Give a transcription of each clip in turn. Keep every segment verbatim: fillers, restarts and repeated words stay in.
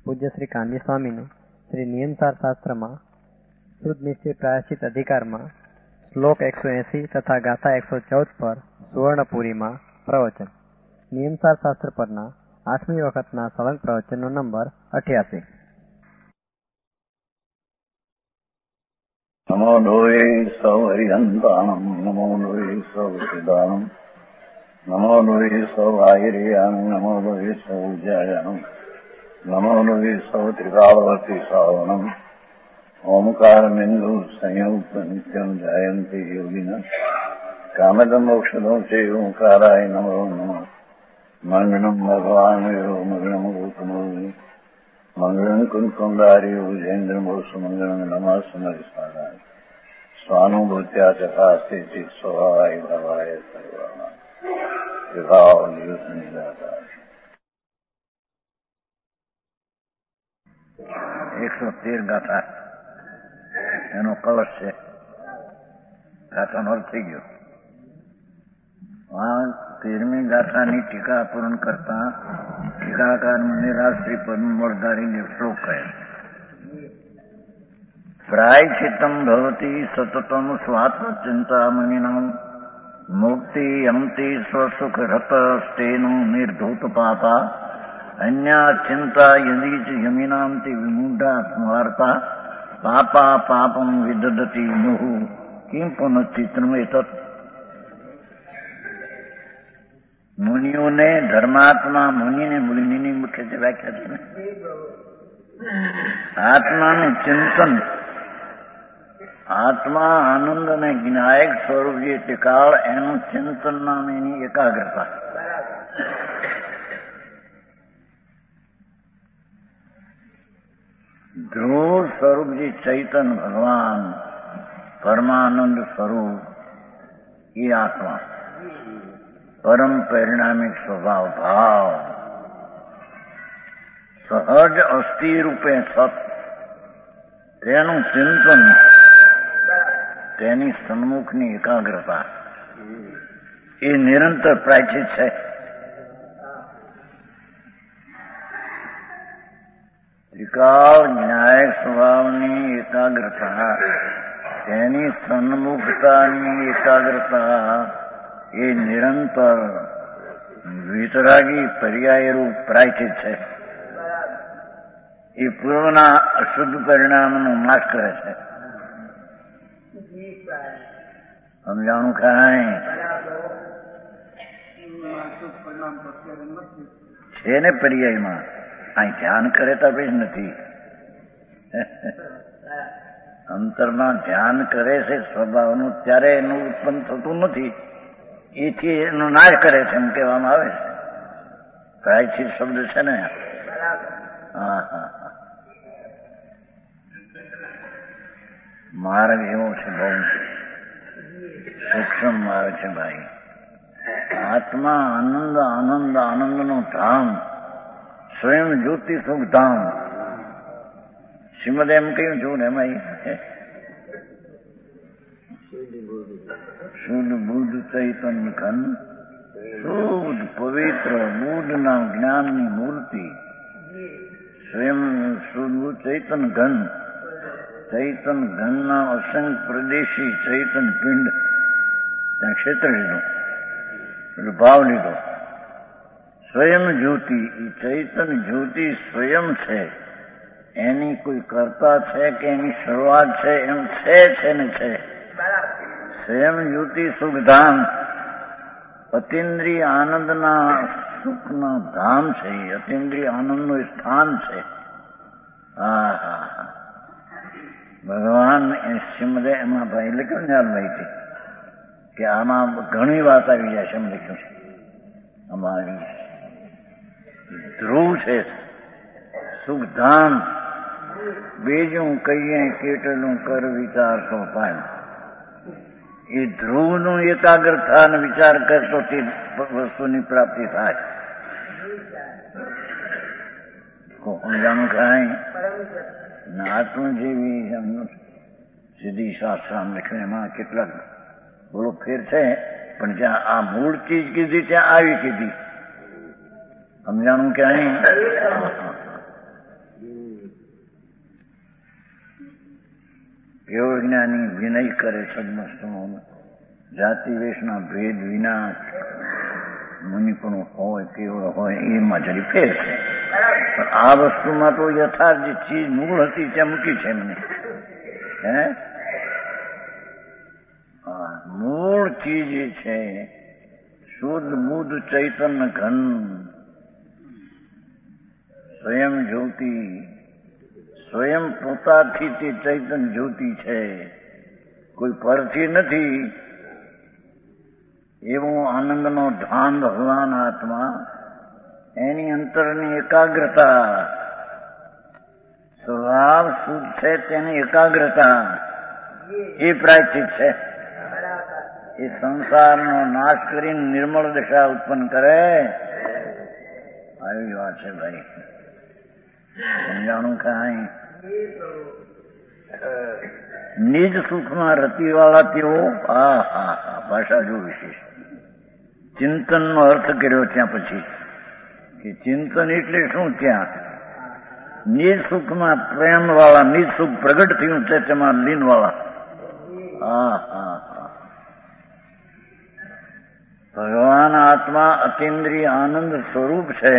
પૂજ્ય શ્રી કાનજી સ્વામીનું શ્રી નિયમસાર શાસ્ત્રમાં શુદ્ધ નિશ્ચય પ્રાયશ્ચિત અધિકારમાં શ્લોક એકસો એસી તથા ગાથા એકસો ચૌદ પર સુવર્ણપુરીમાં પ્રવચન. નિયમસાર શાસ્ત્ર પરના આઠમી વખતના સળંગ પ્રવચનનો નંબર અઠ્યાસી. નમો લોહે સૌ હરિહંતાણમ નમો લોહે સૌ સિદાનમ નમો લોહે સૌ આયર્યાનમ નમો લોહે સૌ જયાનમ નમો લોહે સૌ ત્રિકાવતી શ્રાવણમ ઓમકાર બિંદુ સંયુક્ત નિત્યમ જયંતિ યોગિન કામદમ મોક્ષદો છે ઓંકારાય નમો નમઃ. મંગળમ ભગવાન મંગળમ ગૌતમો મંગળમ કુંકુંડારી ઉજેન્દ્રમોષ મંગળમ નમઃ સમરિસ્વારાય સ્વાનુભૂત્યા ચકાસ્તે ચિત સ્વભાવાય ભવાય સર્વાના વિભાવ નિયુત નિરાકાર. એકસો તેર ગાથા એનો કલશ છે. ગાથાનો અર્થ થઈ ગયો. આ તેરમી ગાથાની ટીકા પૂર્ણ કરતા ટીકાકાર નિરાશ્રી પદ મળધારી શ્લોક કહે. પ્રાયશ્ચિત્તમ ભવતી સતતમ સ્વાત્મચિંતામણીનામ મુક્તિ યંતિ સ્વસુખ રતસ્તેનો નિર્ધૂત પાપા અન્યા ચિંતા યદી ચ યમિનાંતિ વિમૂઢા સ્માર્તા પાપા પાપમ વિદદતી મુહુ કિમ પુનશ્ચિત્રમેતત. મુનિઓને ધર્માત્મા મુનિને મુનિની મુખ્ય જે વ્યાખ્યા છે ને, આત્માનું ચિંતન, આત્મા આનંદ અને જ્ઞાયક સ્વરૂપ જે ટીકાળ એનું ચિંતન નામ એની એકાગ્રતા. ધ્રુવ સ્વરૂપ જે ચૈતન ભગવાન પરમાનંદ સ્વરૂપ એ આત્મા, પરમ પરિણામિક સ્વભાવ ભાવ સહજ અસ્થિ રૂપે સત, તેનું ચિંતન, તેની સન્મુખની એકાગ્રતા એ નિરંતર પ્રાયશ્ચિત છે. ત્રિકાળ ન્યાયક સ્વભાવની એકાગ્રતા, તેની સન્મુખતાની એકાગ્રતા એ નિરંતર વિતરાગી પર્યાયરૂપ પ્રાયશ્ચિત છે. એ પૂર્વના અશુદ્ધ પરિણામનો નાશ કરે છે. સમજાણું કાંઈ છે ને પર્યાયમાં અહીં ધ્યાન કરે તો પછી નથી. અંતરમાં ધ્યાન કરે છે સ્વભાવનું, ત્યારે એનું ઉત્પન્ન થતું નથી. એથી એનો નાશ કરે છે એમ કહેવામાં આવે છે. પ્રાયશ્ચિત શબ્દ છે ને. હા હા માર્ગ એવો છે, બહુ સૂક્ષ્મ માર્ગ છે ભાઈ. આત્મા આનંદ આનંદ આનંદનું ધામ, સ્વયં જ્યોતિ સુખ ધામ. શ્રીમદ એમ કહ્યું છું ને, એમાં શુદ્ધ બુદ્ધ ચૈતન્ય ઘન, શુદ્ધ પવિત્ર બુદ્ધના જ્ઞાનની મૂર્તિ, સ્વયં શુદ્ધ ચૈતન ઘન, ચૈતન ઘનના અસંખ્ય પ્રદેશી ચૈતન પિંડ, ત્યાં ક્ષેત્ર લીધો, એટલે ભાવ લીધો. સ્વયં જ્યોતિ, એ ચૈતન જ્યોતિ સ્વયં છે. એની કોઈ કર્તા છે કે એની શરૂઆત છે? એમ છે છે ને છે. સ્વયં જ્યોતિ સુખધામ, અતિન્દ્રિય આનંદના સુખના ધામ છે. અતિન્દ્રિય આનંદનું સ્થાન છે. હા હા હા ભગવાન એ શ્રીમદે એમાં ભાઈ લખ્યું ને માહિતી કે આમાં ઘણી વાત આવી જાય છે. એમ લખ્યું છે અમારી ધ્રુવ છે સુખધામ. બીજું કહીએ કેટલું કર વિચાર તો પાય. એ ધ્રુવનું એકાગ્રતા અને વિચાર કરતો તે વસ્તુની પ્રાપ્તિ થાય. સમજાણું કાંઈ આત્મ જેવી સીધી શાસ્ત્ર લખ્યું, એમાં કેટલાક બોલો ફેર છે, પણ જ્યાં આ મૂળ ચીજ કીધી ત્યાં આવી કીધી. સમજાણું કે અહીં કેવળ જ્ઞાની વિનય કરે સદમસ્તમાં જાતિ વેશના ભેદ વિના મુનિપણું હોય કેવળ હોય એમાં જરી ફેર છે. પણ આ વસ્તુમાં તો યથાર્થ જે ચીજ મૂળ હતી ત્યાં મૂકી છે એમને. હે મૂળ ચીજ એ છે શુદ્ધ બુદ્ધ ચૈતન્ય ઘન સ્વયં જ્યોતિ, સ્વયં પોતાથી તે ચૈતન્ય જ્યોતિ છે, કોઈ પરથી નથી. એવો આનંદનો ધાન ભગવાન આત્મા, એની અંતરની એકાગ્રતા, સ્વભાવ શુદ્ધ છે તેની એકાગ્રતા એ પ્રાયશ્ચિત છે. એ સંસારનો નાશ કરીને નિર્મળ દશા ઉત્પન્ન કરે આવી વાત છે ભાઈ. સમજાણું કાંઈ નિજ સુખમાં રતિવાળા તેઓ હા હા હા ભાષા જો વિશેષ ચિંતનનો અર્થ કર્યો ત્યાં પછી કે ચિંતન એટલે શું? ત્યાં નિજ સુખમાં પ્રેમ વાળા, નિજ સુખ પ્રગટ થયું છે તેમાં લીન વાળા. હા હા હા ભગવાન આત્મા અતિન્દ્રિય આનંદ સ્વરૂપ છે.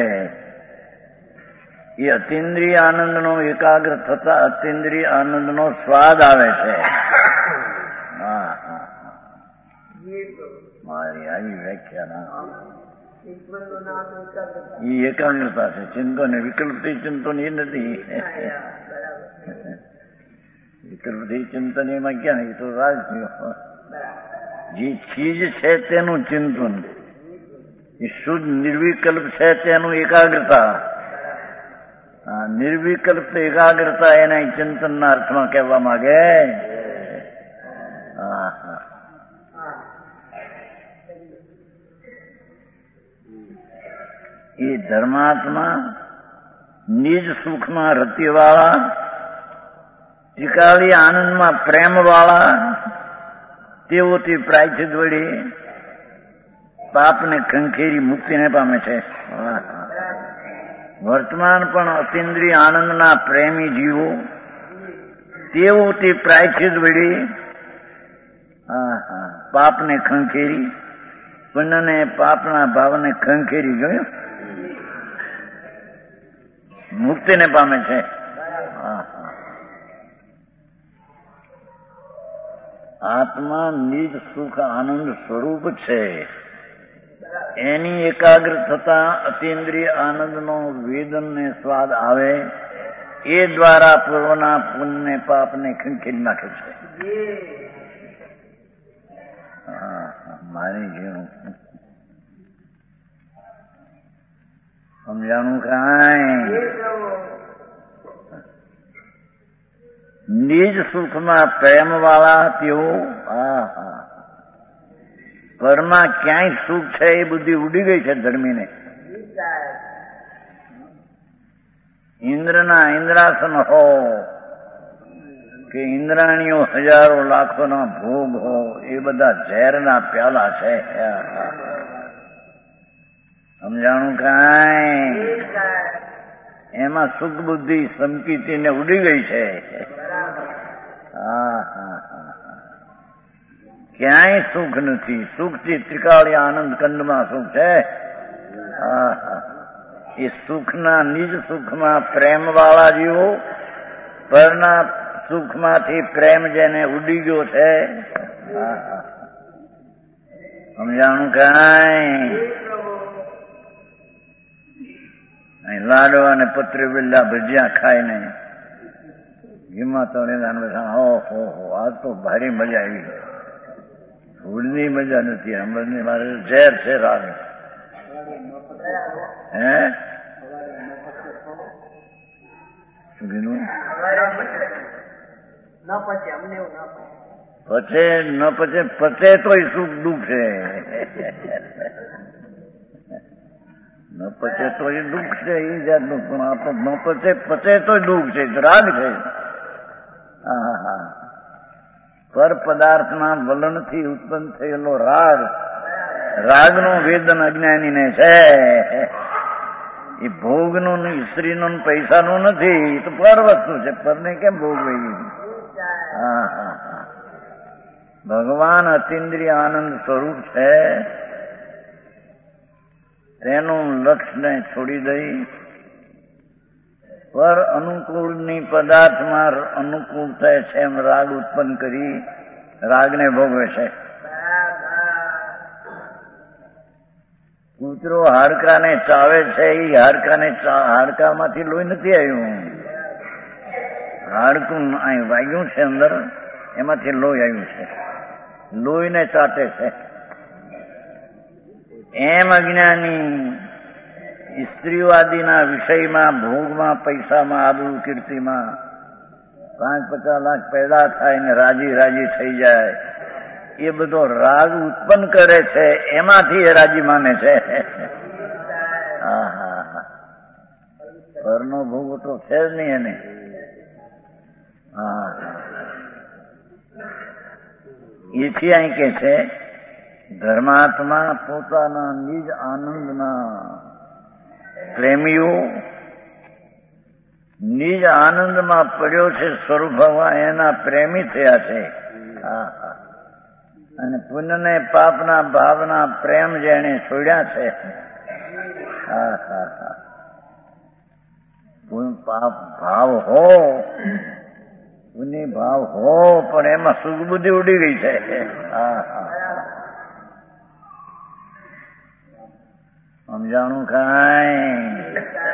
એ અતિન્દ્રિય આનંદનો એકાગ્ર થતા અતિન્દ્રિય આનંદનો સ્વાદ આવે છે. હા હા મારી આવી વ્યાખ્યા એ એકાગ્રતા છે. ચિંતન વિકલ્પથી ચિંતન એ નથી. વિકલ્પથી ચિંતન એમાં ક્યાં? એ તો રાજ થયો. જે ચીજ છે તેનું ચિંતન, એ શુદ્ધ નિર્વિકલ્પ છે તેનું એકાગ્રતા. નિર્વિકલ્પ એકાગ્રતા એના ચિંતનના અર્થમાં કહેવા માંગે. એ ધર્માત્મા નિજ સુખમાં રતિવાળા, ત્રિકાળી આનંદમાં પ્રેમ વાળા તેઓથી પ્રાયશ્ચિત વળી પાપને ખંખેરી મુક્તિને પામે છે. વર્તમાન પણ અતિન્દ્રિય આનંદના પ્રેમી જીવો તેઓથી પ્રાયશ્ચિત વળી પાપને ખંખેરી, પુણ્યને પાપના ભાવને ખંખેરી જોયું મુક્તિને પામે છે. આત્મા નિજ સુખ આનંદ સ્વરૂપ છે. એની એકાગ્ર થતા અતિન્દ્રિય આનંદનો વેદનને સ્વાદ આવે એ દ્વારા પૂર્વના પુણ્ય પાપને ખંખેરી નાખે છે. મારી જેવું સમજાણું કાંઈ? નિજ સુખમાં પ્રેમ વાળા તેઓ હા હા પરમાં ક્યાંય સુખ છે એ બુદ્ધિ ઉડી ગઈ છે ધર્મીને. ઇન્દ્રના ઇન્દ્રાસન હો કે ઇન્દ્રાણીઓ હજારો લાખોના ભોગ હો એ બધા ઝેરના પ્યાલા છે. સમજાણું કાંઈ? એમાં સુખ બુદ્ધિ સંકિતિને ઉડી ગઈ છે. હા હા હા ક્યાંય સુખ નથી. સુખથી ત્રિકાળી આનંદ કંડમાં સુખ છે. હા હા એ સુખના નિજ સુખમાં પ્રેમ વાળા જીવો, પરના સુખમાંથી પ્રેમ જેને ઉડી ગયો છે. હા હા સમજાણું કાંઈ? લાડવા ને પત્ર બિલ્લા ભજીયા ખાઈને હિંમત હો હો આ તો ભારી મજા આવી. ફૂડની મજા નથી હમણાં, મારે ઝેર છે રાગ. હે શું કીધું? પચે ન પચે પચે તોય સુખ દુઃખ છે. ન પચે તો એ દુઃખ છે એ જાતનું, પણ આ તો ન પચે પચે તો દુઃખ છે, રાગ છે. હા હા પર પદાર્થના વલણથી ઉત્પન્ન થયેલો રાગ, રાગનો વેદન અજ્ઞાનીને છે. એ ભોગનું નહીં, સ્ત્રીનું પૈસાનું નથી, એ તો પર વસ્તુ છે. પરને કેમ ભોગ વહી? હા હા હા ભગવાન અતિન્દ્રિય આનંદ સ્વરૂપ છે. તેનું લક્ષ્યને છોડી દઈ પર અનુકૂળની પદાર્થમાં અનુકૂળ થાય છે એમ રાગ ઉત્પન્ન કરી રાગને ભોગવે છે. કૂતરો હાડકાને ચાવે છે, એ હાડકાને હાડકામાંથી લોહી નથી આવ્યું. હાડકું અહીં વાગ્યું છે અંદર, એમાંથી લોહી આવ્યું છે. લોહીને ચાટે છે. એમ અજ્ઞાની સ્ત્રીવાદીના વિષયમાં, ભોગમાં, પૈસામાં, આબરૂ કીર્તિમાં પાંચ પચાસ લાખ પેદા થાય ને રાજી રાજી થઈ જાય, એ બધો રાગ ઉત્પન્ન કરે છે. એમાંથી એ રાજી માને છે. હા હા હા ઘરનો ભોગ તો છે જ નહીં એને. હા એથી અહીં કે છે ધર્માત્મા પોતાના નિજ આનંદના પ્રેમીઓ નિજ આનંદમાં પડ્યો છે. સ્વરૂપ ભગવાન એના પ્રેમી થયા છે. હા હા અને પુણ્યને પાપના ભાવના પ્રેમ જેને છોડ્યા છે. હા હા હા પાપ ભાવ હો, પુણ્ય ભાવ હો, પણ એમાં સુખ બુદ્ધિ ઉડી ગઈ છે. હા હા સમજાણું કાંઈ?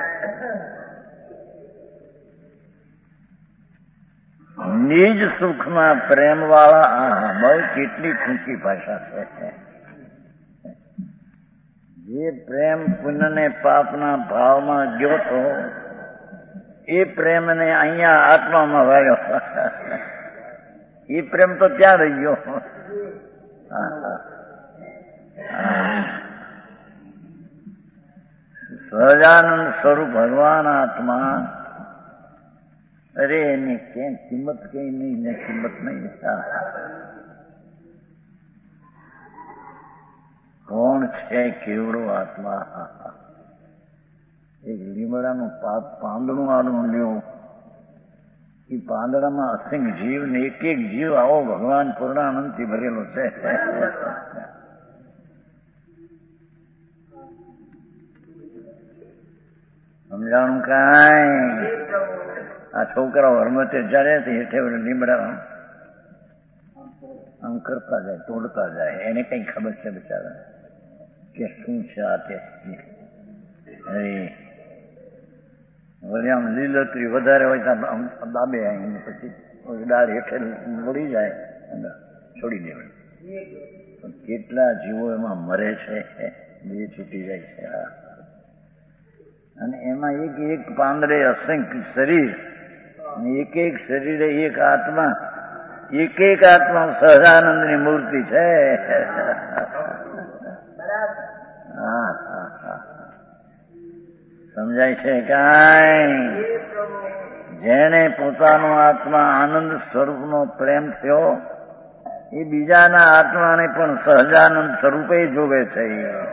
નિજ સુખમાં પ્રેમ વાળા. આ બહુ કેટલી ટૂંકી ભાષા છે. જે પ્રેમ પુણ્યને પાપના ભાવમાં ગયો તો એ પ્રેમને અહીંયા આત્મામાં વાળ્યો. એ પ્રેમ તો ત્યાં રહી ગયો. સહજાનંદ સ્વરૂપ ભગવાન આત્મા. અરે એની ક્યાંય કિંમત કઈ નહીં ને કિંમત નહીં. કોણ છે કેવડો આત્મા? એક લીમડાનું પાંદડું આડું લ્યો, એ પાંદડામાં અસિંગ જીવ ને એક એક જીવ આવો ભગવાન પૂર્ણાનંદથી ભરેલો છે. સમજાણું કાંઈ? આ છોકરાઓ હરમતે જયારે હેઠે લીમડા આમ કરતા જાય, તોડતા જાય, એને કઈ ખબર છે બિચારા કે શું છે આ તે. વળી આમ લીલોતરી વધારે હોય તો દાબે આવીને પછી દાળ હેઠે વળી જાય, છોડી દેવાય. પણ કેટલા જીવો એમાં મરે છે, બે છૂટી જાય છે. અને એમાં એક એક પાંદડે અસંખ્ય શરીર, એક એક શરીરે એક આત્મા, એક એક આત્મા સહજાનંદની મૂર્તિ છે. હા હા હા સમજાય છે કાંઈ? જેને પોતાનો આત્મા આનંદ સ્વરૂપનો પ્રેમ થયો એ બીજાના આત્માને પણ સહજાનંદ સ્વરૂપે જોવે છે.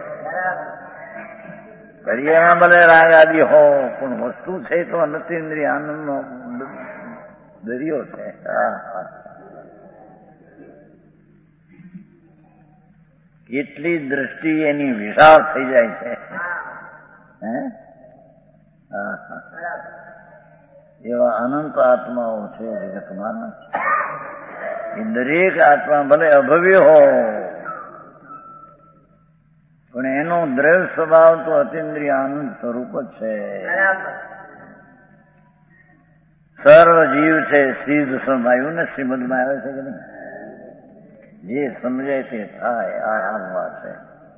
એમાં ભલે રાગ આદિ હો, પણ વસ્તુ છે તો અનતીન્દ્રિય આનંદનો દરિયો છે. કેટલી દ્રષ્ટિ એની વિશાળ થઈ જાય છે. હે એવા અનંત આત્માઓ છે જગતમાં. એ દરેક આત્મા ભલે અભવ્ય હો, પણ એનો દ્રઢ સ્વભાવ તો અતિન્દ્રિય આનંદ સ્વરૂપ જ છે. સર્વ જીવ છે સિદ્ધ સમજાયું ને શ્રીમદમાં આવે છે કે નહીં? જે સમજે તે થાય. આ હાલ વાત છે.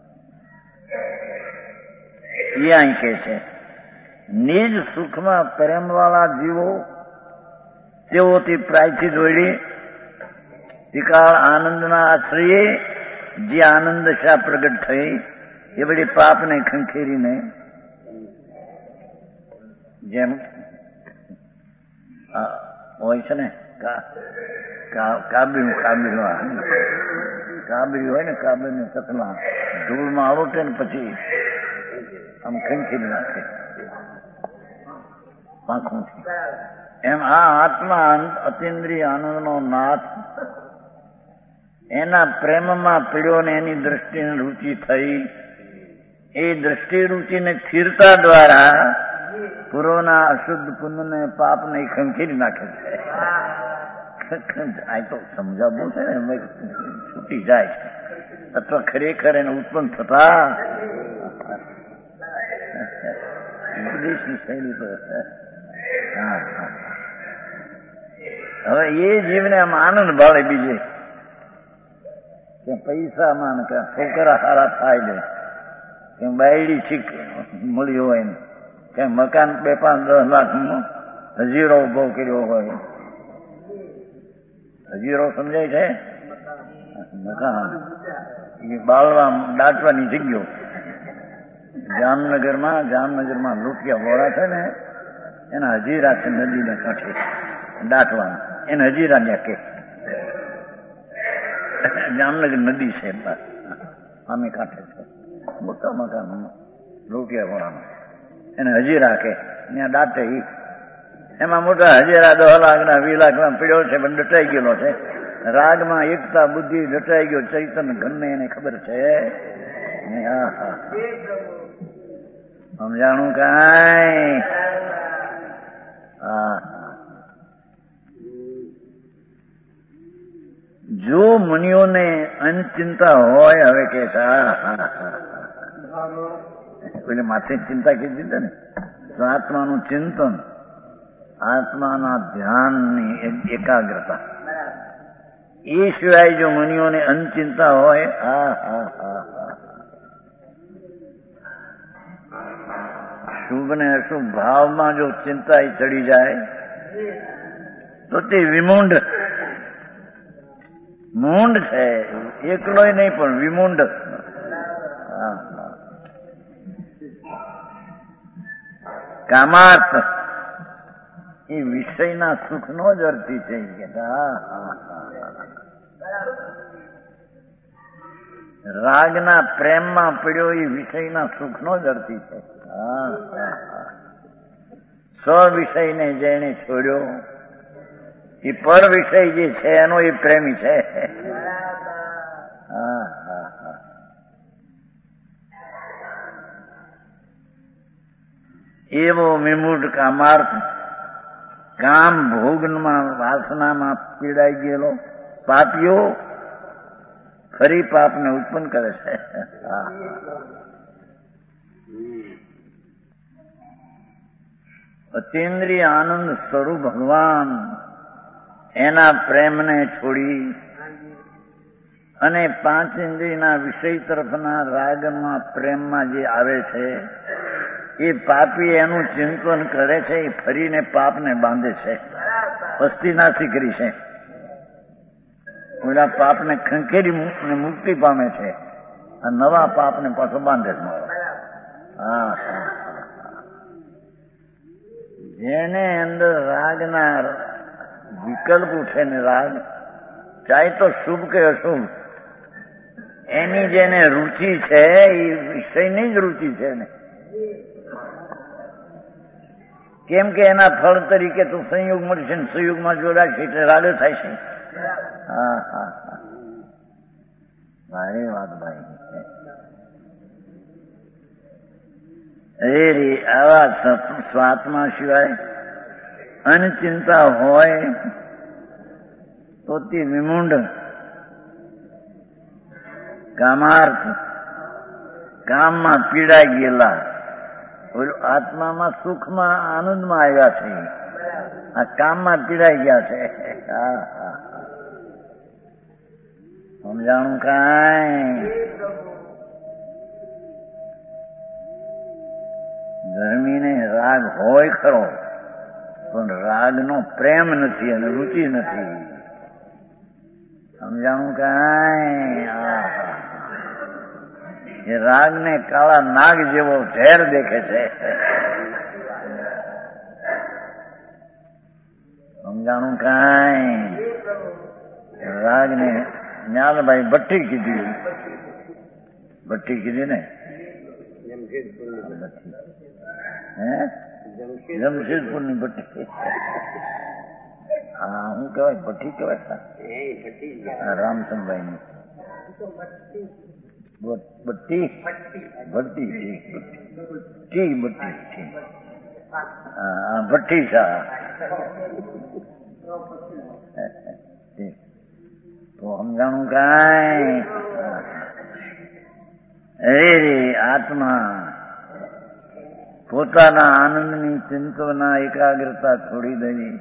એ અહીં કે છે નિજ સુખમાં પ્રેમ વાળા જીવો તેઓથી પ્રાયથી જોડી ત્રિકાળ આનંદના આશ્રયે જે આનંદ શા પ્રગટ થઈ એ બધી પાપને ખંખેરીને જેમ હોય છે ને કાબરી કાબરી કાબરી હોય ને, કાબરી સતમાં ધૂળમાં આરોટે ને પછી આમ ખંખેરી નાખે પાંખોથી. એમ આ આત્મા અતિન્દ્રિય આનંદનો નાથ એના પ્રેમમાં પીડ્યો ને એની દ્રષ્ટિને રુચિ થઈ. એ દ્રષ્ટિ રૂચીને સ્થિરતા દ્વારા પૂર્વના અશુદ્ધ પુણ્યને પાપને ખંખેરી નાખે છે. આ તો સમજાવવું છે ને, છૂટી જાય છે અથવા ખરેખર એને ઉત્પન્ન થતા ઉપદેશની શૈલી પર. હવે એ જીવને આમ આનંદ ભાવે બીજે કે પૈસામાં કે છોકરા સારા થાય છે, કે બાયડી છીક મળી હોય ને, કે મકાન બે પાંચ દસ લાખ હજીરો ઉભો કર્યો હોય. હજીરો સમજાય છે? મકાન એ બાળવા દાટવાની જગ્યો. જામનગરમાં જામનગરમાં લૂંટિયા વોરા છે ને, એના હજીરા છે નદીને કાંઠે દાટવાના, એને હજીરા ને કે જામનગર નદી છે આમે કાંઠે છે, મોટા મકાન લૂંટિયા વોરામાં એને હજીરા કે ત્યાં દાટે. એમાં મોટા હજીરા દસ લાખના વીસ લાખમાં પીડ્યો છે, પણ દટાઈ ગયેલો છે. રાગમાં એકતા બુદ્ધિ દટાઈ ગયો ચૈતન ઘનને એને ખબર છે. સમજાણું કાંઈ? હા, જો મુનિઓને અનચિંતા હોય, હવે કે છે પેલી માથે ચિંતા કીધી હતી ને, તો આત્માનું ચિંતન, આત્માના ધ્યાનની એકાગ્રતા, એ સિવાય જો મુનિઓને અનચિંતા હોય, હા હા હા હા શુભ ને અશુભ ભાવમાં જો ચિંતા ચડી જાય તો તે વિમૂંડ મૂંડ છે, એકલોય નહીં પણ વિમૂંડ. કામાર્થ એ વિષયના સુખનો જ અર્થી છે. રાગના પ્રેમમાં પડ્યો એ વિષયના સુખનો જ અર્થી છે. સ્વ વિષયને જેને છોડ્યો એ પર વિષય જે છે એનો એ પ્રેમી છે. હા હા હા એવો વિમૂઢ કામાર્થ, કામ ભોગમાં વાસનામાં પીડાઈ ગયેલો પાપીઓ ફરી પાપને ઉત્પન્ન કરે છે. અતિન્દ્રિય આનંદ સ્વરૂપ ભગવાન એના પ્રેમને છોડી અને પાંચ ઇન્દ્રિયના વિષય તરફના રાગમાં પ્રેમમાં જે આવે છે એ પાપી એનું ચિંતન કરે છે, એ ફરીને પાપને બાંધે છે, પસ્તીનાશી કરી છે. ઓલા પાપને ખંખેરી મુક્તિ પામે છે, આ નવા પાપને પાછો બાંધે છે. હા, જેને અંદર રાગના વિકલ્પ ઉઠે ને, રાગ ચાહે તો શુભ કે અશુભ, એની જેને રુચિ છે એ વિષયની જ રુચિ છે ને. કેમ કે એના ફળ તરીકે તો સંયોગ મળશે ને, સંયોગમાં જોડાશે એટલે રાગ થાય છે. હા હા હા ભાઈ વાત ભાઈ. એ રે આવા સ્વાત્મા સિવાય અનચિંતા હોય તો તે વિમૂંડ કામાર્થ, કામમાં પીડાઈ ગયેલા, આત્મામાં સુખમાં આનંદમાં આવ્યા છે, આ કામમાં પીડાઈ ગયા છે. હા હા સમજાણું કાંઈ? ધર્મીને રાગ હોય ખરો, પણ રાગનો પ્રેમ નથી અને રુચિ નથી. સમજાણું કાંઈ? એ રાગને કાળા નાગ જેવો ઝેર દેખે છે. સમજાણું કાંઈ? રાગને જ્ઞાનભાઈ ભટ્ટી કીધી, ભટ્ટી કીધી ને, હે જમશેદપુર ની ભઠ્ઠી. હા શું કેવાય ભઠ્ઠી કેવાય રામચંદભાઈ ની ભટ્ટી ભટ્ટી ટી ભટ્ટી હા ભઠ્ઠી શાહ. તો સમજાણું કાંઈ અરે રે આત્મા પોતાના આનંદની ચિંતના એકાગ્રતા છોડી દઈ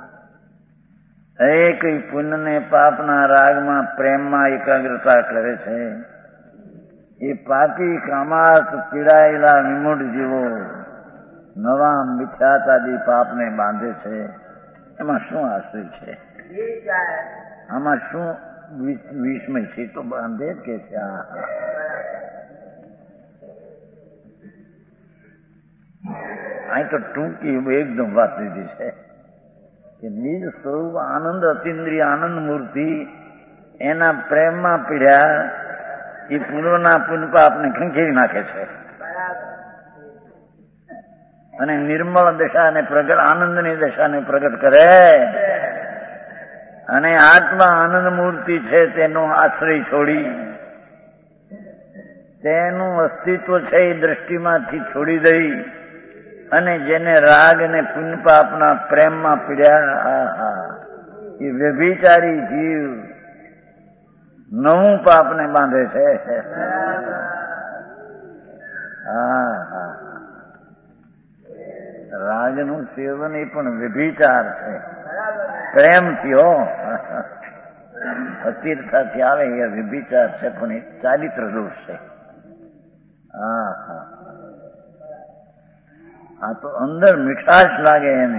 એ કઈ પુણ્ય ને પાપના રાગમાં પ્રેમમાં એકાગ્રતા કરે છે. એ પાપી કામાર્થ પીડાયેલા વિમૂઢ જીવો નવા મિથ્યાતાદી પાપને બાંધે છે. એમાં શું આશ્રય છે? આમાં શું વિસ્મય છે? તો બાંધે જ કે છે. અહીં તો ટૂંકી એકદમ વાત લીધી છે કે નિજ સ્વરૂપ આનંદ અતિન્દ્રિય આનંદ મૂર્તિ એના પ્રેમમાં પીડ્યા એ પૂર્વના પુનપાપને ખંખેરી નાખે છે અને નિર્મળ દશાને પ્રગટ આનંદની દશાને પ્રગટ કરે. અને આત્મા આનંદ મૂર્તિ છે તેનો આશ્રય છોડી તેનું અસ્તિત્વ છે એ દ્રષ્ટિમાંથી છોડી દઈ અને જેને રાગ અને પુણ્યપાપના પ્રેમમાં પીડ્યા એ વ્યભિચારી જીવ નવું પાપને બાંધે છે. હા હા રાજનું સેવન એ પણ વ્યભિચાર છે. પ્રેમથી હો અતિરથાથી આવે એ વ્યભિચાર છે પણ એ ચારિત્ર દોષ છે. હા હા આ તો અંદર મીઠાશ લાગે એને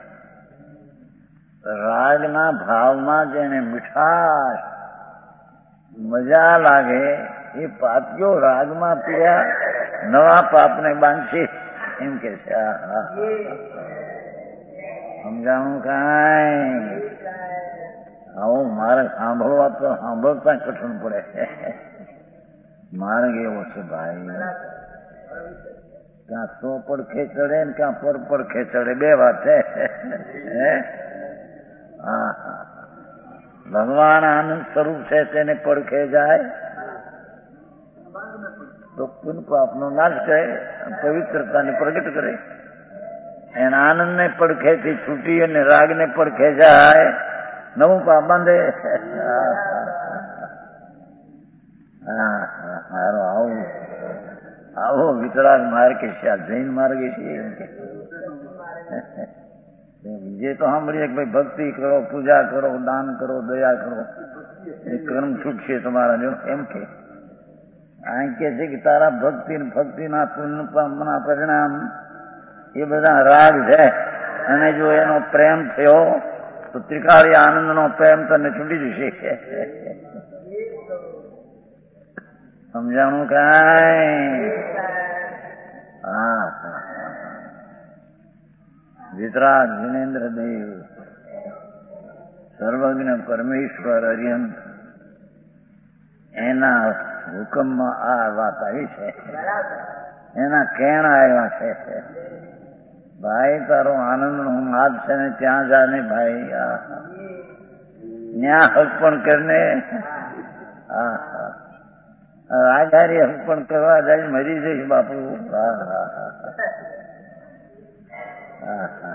રાગના ભાવમાં જેને મીઠાશ મજા લાગે એ પાપીઓ રાગમાં પીડ્યા નવા પાપને બાંધશે એમ કે છે. સમજાણું કાંઈ આવું મારે સાંભળવા તો સાંભળતા કઠણ પડે. માર્ગ એવો છે ભાઈ ક્યાં સો પડખે ચડે ને ક્યાં પર પડખે ચડે બે વાત છે. હા હા ભગવાન આનંદ સ્વરૂપ છે તેને પડખે જાય તો પુન પાપનો નાશ કરે પવિત્રતાને પ્રગટ કરે. એના આનંદને પડખેથી છૂટી અને રાગને પડખે જાય નવું પાપ બાંધે. હા હારો આવું આવો વિતરાગ માર્ગે છે આ જૈન માર્ગે છે એમ કે બીજે તો સાંભળીએ કે ભાઈ ભક્તિ કરો પૂજા કરો દાન કરો દયા કરો એ કર્મ છૂટશે તમારા જો એમ કે અહીં કે છે કે તારા ભક્તિ ભક્તિના પુણ્યના પરિણામ એ બધા રાગ છે અને જો એનો પ્રેમ થયો તો ત્રિકાળી આનંદનો પ્રેમ તને છૂટી જશે. સમજાણું કાંઈ? હા વિતરાગ વિનેન્દ્ર દેવ સર્વજ્ઞ પરમેશ્વર અર્યંત એના હુકમમાં આ વાત આવી છે. એના કેણા આવ્યા છે ભાઈ તારો આનંદ હું હાથ છે ને ત્યાં જા ને ભાઈ ન્યા હક પણ કરને. હા હા રાગારી હક પણ કરવા જાય મરી જઈશ બાપુ. હા હા હા હા હા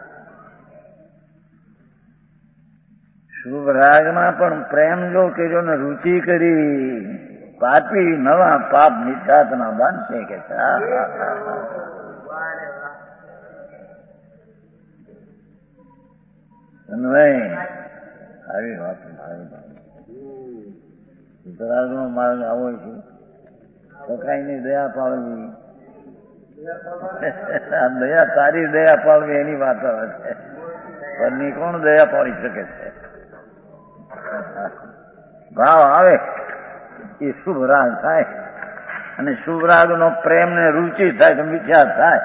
શુભ રાગમાં પણ પ્રેમ જો કર્યો ને રુચિ કરી પાપી નવા પાપ નિજાતના બાંધશે કે આવી વાત ભાઈ નો માર્ગ આવો છે. સખાઈની દયા પાડવી દયા તારી દયા પાડવી એની વાત આવે છે પરની કોણ દયા પાડી શકે છે? ભાવ આવે એ શુભ રાગ થાય અને શુભ રાગ નો પ્રેમ ને રુચિ થાય તો મિથ્યા થાય.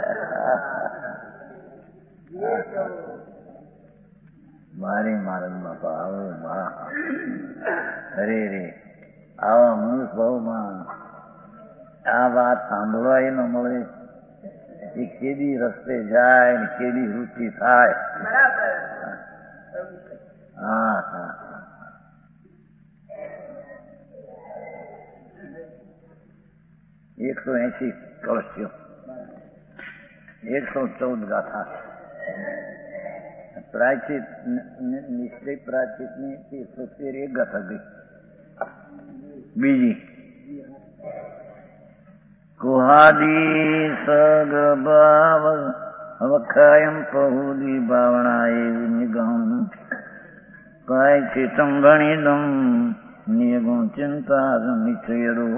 મારી મારદમાં ભાવ અરે રે આવા મનુષ્ય ભાવમાં આ વાત સાંભળવા ન મળે એ કેદી રસ્તે જાય ને કેદી રુચિ થાય. હા હા એકસો એસી કળશીઓ, એકસો ચૌદ ગાથા. પ્રાચિત નિશ્ચય પ્રાચિત ની એકસો તેર એક ગાથા ગઈ. બીજી કુહાદી સગભાવ વખાયમ પહુદી ભાવના એ નિગમ કાય ચિતમ ગણિતમ નિયગુણ ચિંતા નિશ્ચયડો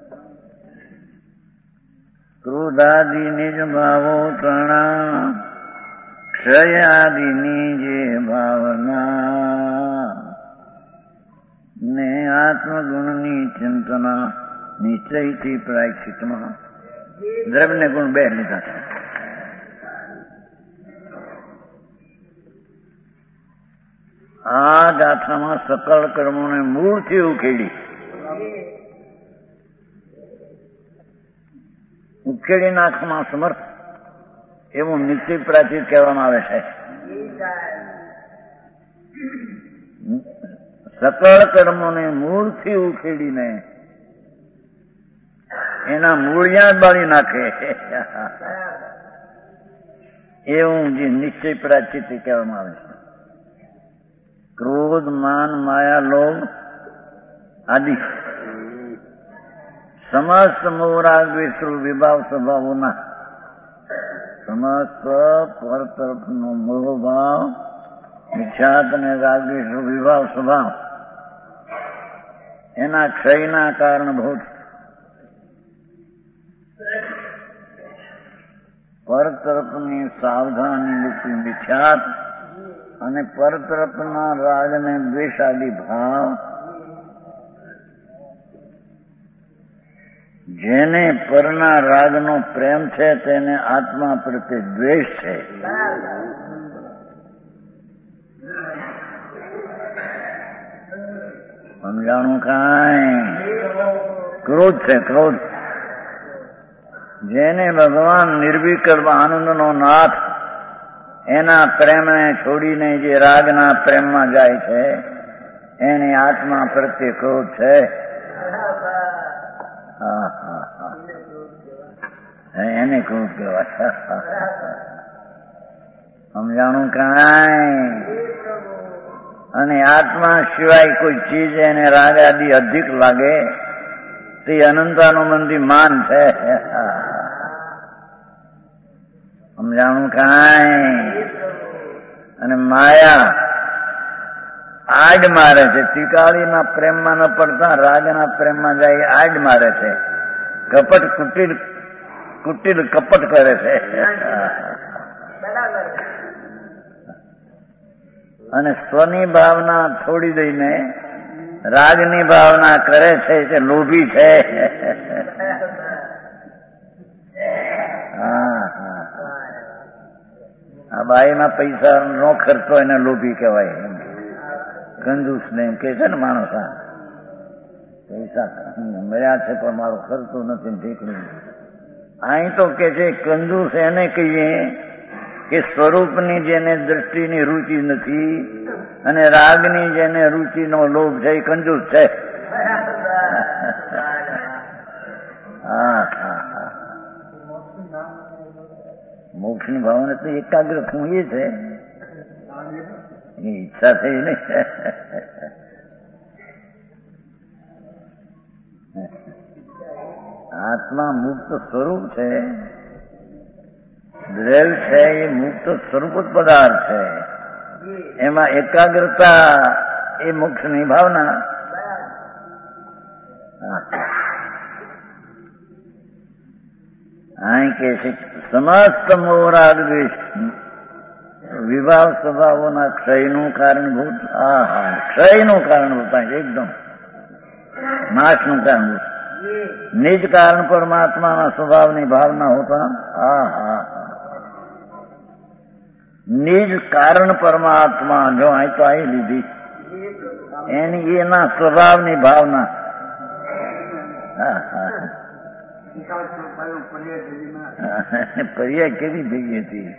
ક્રોધાદિ નિજ ભાવો પ્રણા ક્ષયાદિની જે ભાવના ને આત્મગુણની ચિંતના નિશ્ચયથી પ્રાયશ્ચિતમાં દ્રવ્ય ગુણ બે લીધા છે. આ ગાથામાં સકળ કર્મોને મૂળથી ઉકેડી ઉકેડી નાખવામાં સમર્થ એવું નિશ્ચય પ્રાચિત કહેવામાં આવે છે. સકળ કર્મોને મૂળથી ઉકેડીને એના મૂળિયા બાળી નાખે એવું જે નિશ્ચય પ્રાચિત કહેવામાં આવે છે. ક્રોધ, માન, માયા, લોભ આદિ સમસ્ત મોરાગ્રેસુ વિભાવ સ્વભાવોના સમસ્ત પર તરફનો મોહભાવ, મિથ્યાત અને રાગદ્વેષ વિભાવ સ્વભાવ એના ક્ષયના કારણભૂત પર તરફની સાવધાની રૂપી મિથ્યાત અને પર તરફના રાગ અને દ્વેષાદી ભાવ જેને પરના રાગનો પ્રેમ છે તેને આત્મા પ્રત્યે દ્વેષ છે. સમજાણું કાંઈ? ક્રોધ છે, ક્રોધ જેને ભગવાન નિર્વિકલ્પ આનંદનો નાથ એના પ્રેમને છોડીને જે રાગના પ્રેમમાં જાય છે એની આત્મા પ્રત્યે ક્રોધ છે. હા હા હા એને ક્રોધ કહેવાય. સમજાણું કાંઈ? અને આત્મા સિવાય કોઈ ચીજ એને રાગ આદિ અધિક લાગે તે અનંતાનુબંધી માન છે. સમજાણું કાંઈ? અને માયા આડ મારે છે. તિકાળીના પ્રેમમાં ન પડતા રાગના પ્રેમમાં જાય આડ મારે છે. કપટ કુટિલ કુટિલ કપટ કરે છે. અને સ્વની ભાવના છોડી દઈને રાગની ભાવના કરે છે તે લોભી છે. હા હા આ બાઈમાં પૈસા નો ખર્ચો એને લોભી કહેવાય. કંજૂસ ને એમ કે છે ને માણસ, પૈસા મળ્યા છે પણ મારો ખર્ચો નથી ઠીકડું. અહીં તો કે છે કંજૂસ એને કહીએ કે સ્વરૂપની જેને દ્રષ્ટિની રુચિ નથી અને રાગની જેને રુચિનો લોભ છે એ કંજૂસ છે. હા હા હા મોક્ષની ભાવના તો એકાગ્ર થવું એ છે. એ ઈચ્છા થઈ ને આત્મા મુક્ત સ્વરૂપ છે. દ્રવ્ય છે એ મુક્ત સ્વરૂપ પદાર્થ છે. એમાં એકાગ્રતા એ મોક્ષની ભાવના. અહીં કે છે સમસ્ત મોરાગ દ્વેષ વિભાવ સ્વભાવોના ક્ષયનું કારણભૂત. હા હા ક્ષયનું કારણભૂત એકદમ નાશનું કારણભૂત. નિજ કારણ પરમાત્માના સ્વભાવની ભાવના હોતા. હા હા નિજ કારણ પરમાત્મા જો અહીં તો આવી લીધી એની એના સ્વભાવની ભાવના. હા હા પર્યાય કેવી ભેગી હતી?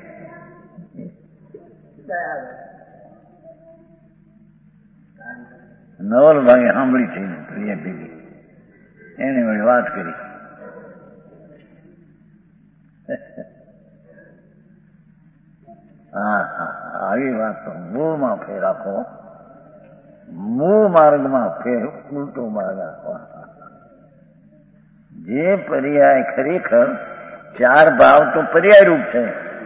નવલભાઈ સાંભળી છે પર્યાય ભેગી, એની વળી વાત કરી. હા હા આવી વાત તો મૂળમાં ફેર રાખો, મૂળ માર્ગમાં ફેર ઉલટો માર્ગ રાખો. જે પર્યાય ખરેખર ચાર ભાવ તો પર્યાય રૂપ છે.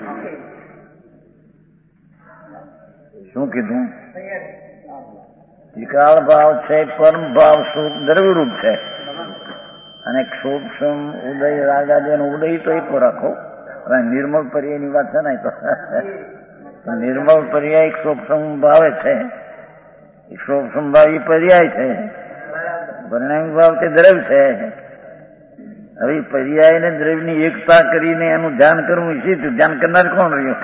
શું કીધું? ત્રિકાળ ભાવ છે, પરમ ભાવ સુખ દ્રવ્યરૂપ છે, અને સૂક્ષ્મ ઉદય રાગાદિ ઉદય તો એક રાખો. નિર્મળ પર્યાય ની વાત છે ને, તો નિર્મળ પર્યાય સૂક્ષ્મ ભાવે છે, સૂક્ષ્મ ભાવ એ પર્યાય છે, પરિણામ ભાવ તે દ્રવ્ય છે. હવે પર્યાય ને દ્રવ્ય ની એકતા કરીને એનું ધ્યાન કરવું શીખ્યું. ધ્યાન કરનાર કોણ રહ્યું?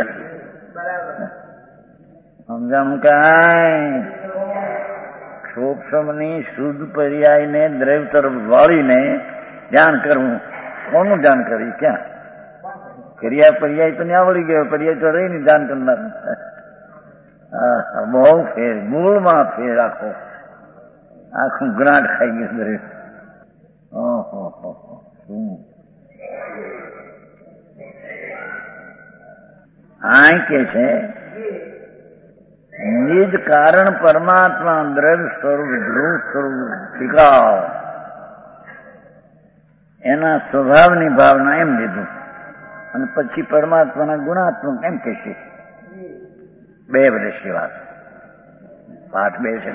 સમજાણું? કાંઈ સૂક્ષ્મ ની શુદ્ધ પર્યાય ને દ્રવ્ય તરફ વાળીને ધ્યાન કરવું. કોનું ધ્યાન કરી? ક્યાં ક્રિયા પર્યાય તો ત્યાં વળી ગયો, પર્યાય તો રહી નહીં ધ્યાન કરનાર. હા બહુ ફેર, મૂળમાં ફેર રાખો. આખું ગ્રાન્ટ ખાઈ ગયું દરેક. ઓહો શું આ કે છે? નિજ કારણ પરમાત્મા દ્રવ્ય સ્વરૂપ ધ્રુવ સ્વરૂપ ટીકાવ, એના સ્વભાવની ભાવના એમ લીધું, અને પછી પરમાત્માના ગુણાત્મક એમ કહેશે. બે વર્ષની વાત, પાઠ બે છે.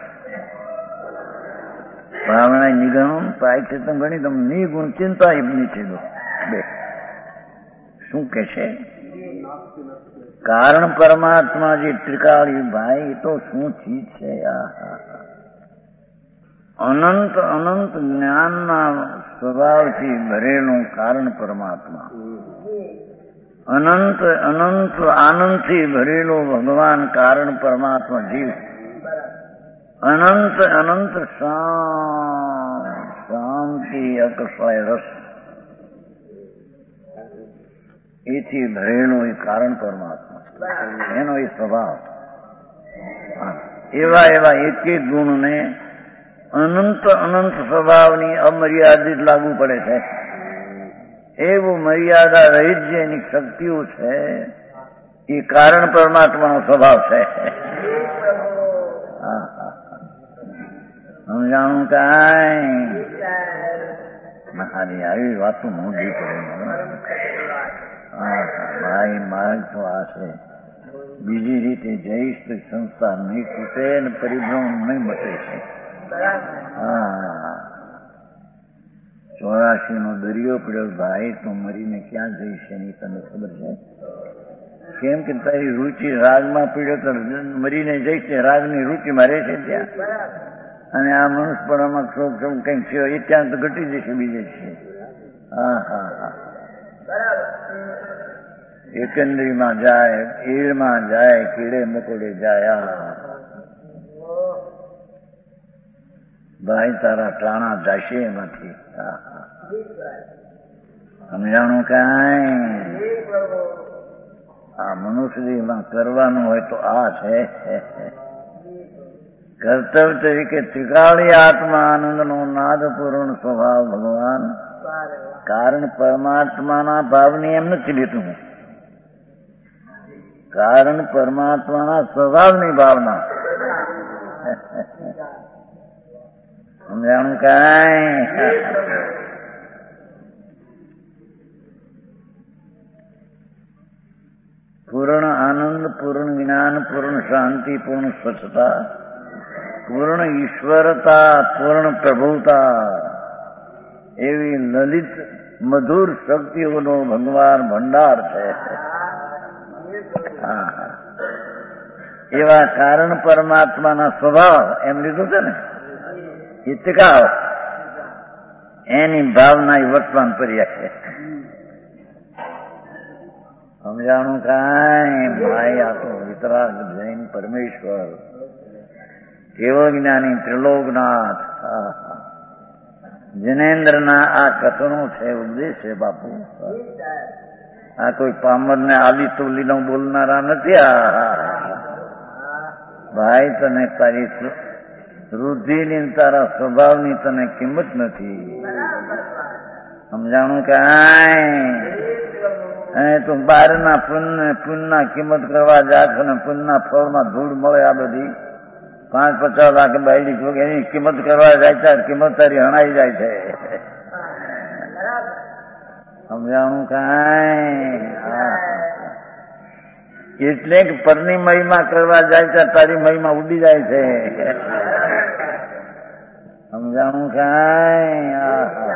ભાવના નિગમ પ્રાયશ્ચિત્તમ ગણિત નિગુણ ચિંતા નીચે દો. બે શું કે છે? કારણ પરમાત્મા જે ત્રિકાળી ભાઈ, એ તો શું ચીજ છે? અનંત અનંત જ્ઞાનના સ્વભાવથી ભરેલું કારણ પરમાત્મા, અનંત અનંત આનંદથી ભરેલો ભગવાન કારણ પરમાત્મા જીવ, અનંત અનંત શાંતિ અકસ્માય રસ એથી ભરેલો એ કારણ પરમાત્મા, એનો એ સ્વભાવ. એવા એવા એક એક ગુણને અનંત અનંત સ્વભાવની અમર્યાદિત લાગુ પડે છે. એવું મર્યાદા રહિત જે એની શક્તિઓ છે એ કારણ પરમાત્માનો સ્વભાવ છે. સમજાણું? કાંઈ મહાની આવી વાતો મોંઘી પડે. હા ભાઈ માર્ગ તો આ છે. બીજી રીતે જઈશ તો સંસાર નહીં તૂટે ને પરિભ્રમ નહીં મટે છે. હા ચોરાશી નો દરિયો પડ્યો ભાઈ, તો મરીને ક્યાં જઈશ એની તને ખબર છે? કેમ કે તારી રૂચિ રાગમાં પીડ્યો તો મરીને જઈશ, રાગની રૂચિમાં રહેશે ત્યાં. અને આ મનુષ્યપણામાં શોખ શોખ કંઈક છે એ ત્યાં તો ઘટી જશે બીજે છે. હા હા હા એકંદરીમાં જાય, ઈડમાં જાય, કીડે મકોડે જાય. ભાઈ તારા ટાણા જશે એમાંથી. સમજાણું? કાંઈ આ મનુષ્યમાં કરવાનું હોય તો આ છે. કર્તવ્ય તરીકે ત્રિકાળી આત્મા આનંદનો નાદપૂર્ણ સ્વભાવ ભગવાન કારણ પરમાત્માના ભાવની એમ નથી લીધું, કારણ પરમાત્માના સ્વભાવની ભાવના. સમજાણું? કાંઈ પૂર્ણ આનંદ, પૂર્ણ જ્ઞાન, પૂર્ણ શાંતિ, પૂર્ણ સ્વચ્છતા, પૂર્ણ ઈશ્વરતા, પૂર્ણ પ્રભુતા એવી લલિત મધુર શક્તિઓનો ભગવાન ભંડાર છે. હા એવા કારણ પરમાત્માના સ્વભાવ એમ લીધું છે ને, ઇતિકાવ એની ભાવના એ વર્તમાન પર્યાય છે. સમજાણું? કાંઈ ભાઈ આ તો વિતરાગ જૈન પરમેશ્વર કેવળ જ્ઞાની ત્રિલોકનાથ જિનેન્દ્રના આ કથનો છે, ઉપદેશ છે બાપુ. આ કોઈ પામરને આલી તોલી નો બોલનારા નથી. આ ભાઈ તને તારી વૃદ્ધિની તારા સ્વભાવની તને કિંમત નથી. સમજાણું કે આય તું બહારના પુણ્ય પુણ્યના કિંમત કરવા જા છો ને પુણ્યના ફળમાં ધૂળ મળે. આ બધી પાંચ પચાસ લાખ બાયડી છો એની કિંમત કરવા જાય છે, કિંમત તારી હણાઈ જાય છે. સમજાણું કાંઈ એટલે કે પરની મહિમા કરવા જાય છે, તારી મહિમા ઉડી જાય છે. સમજાણું કાંઈ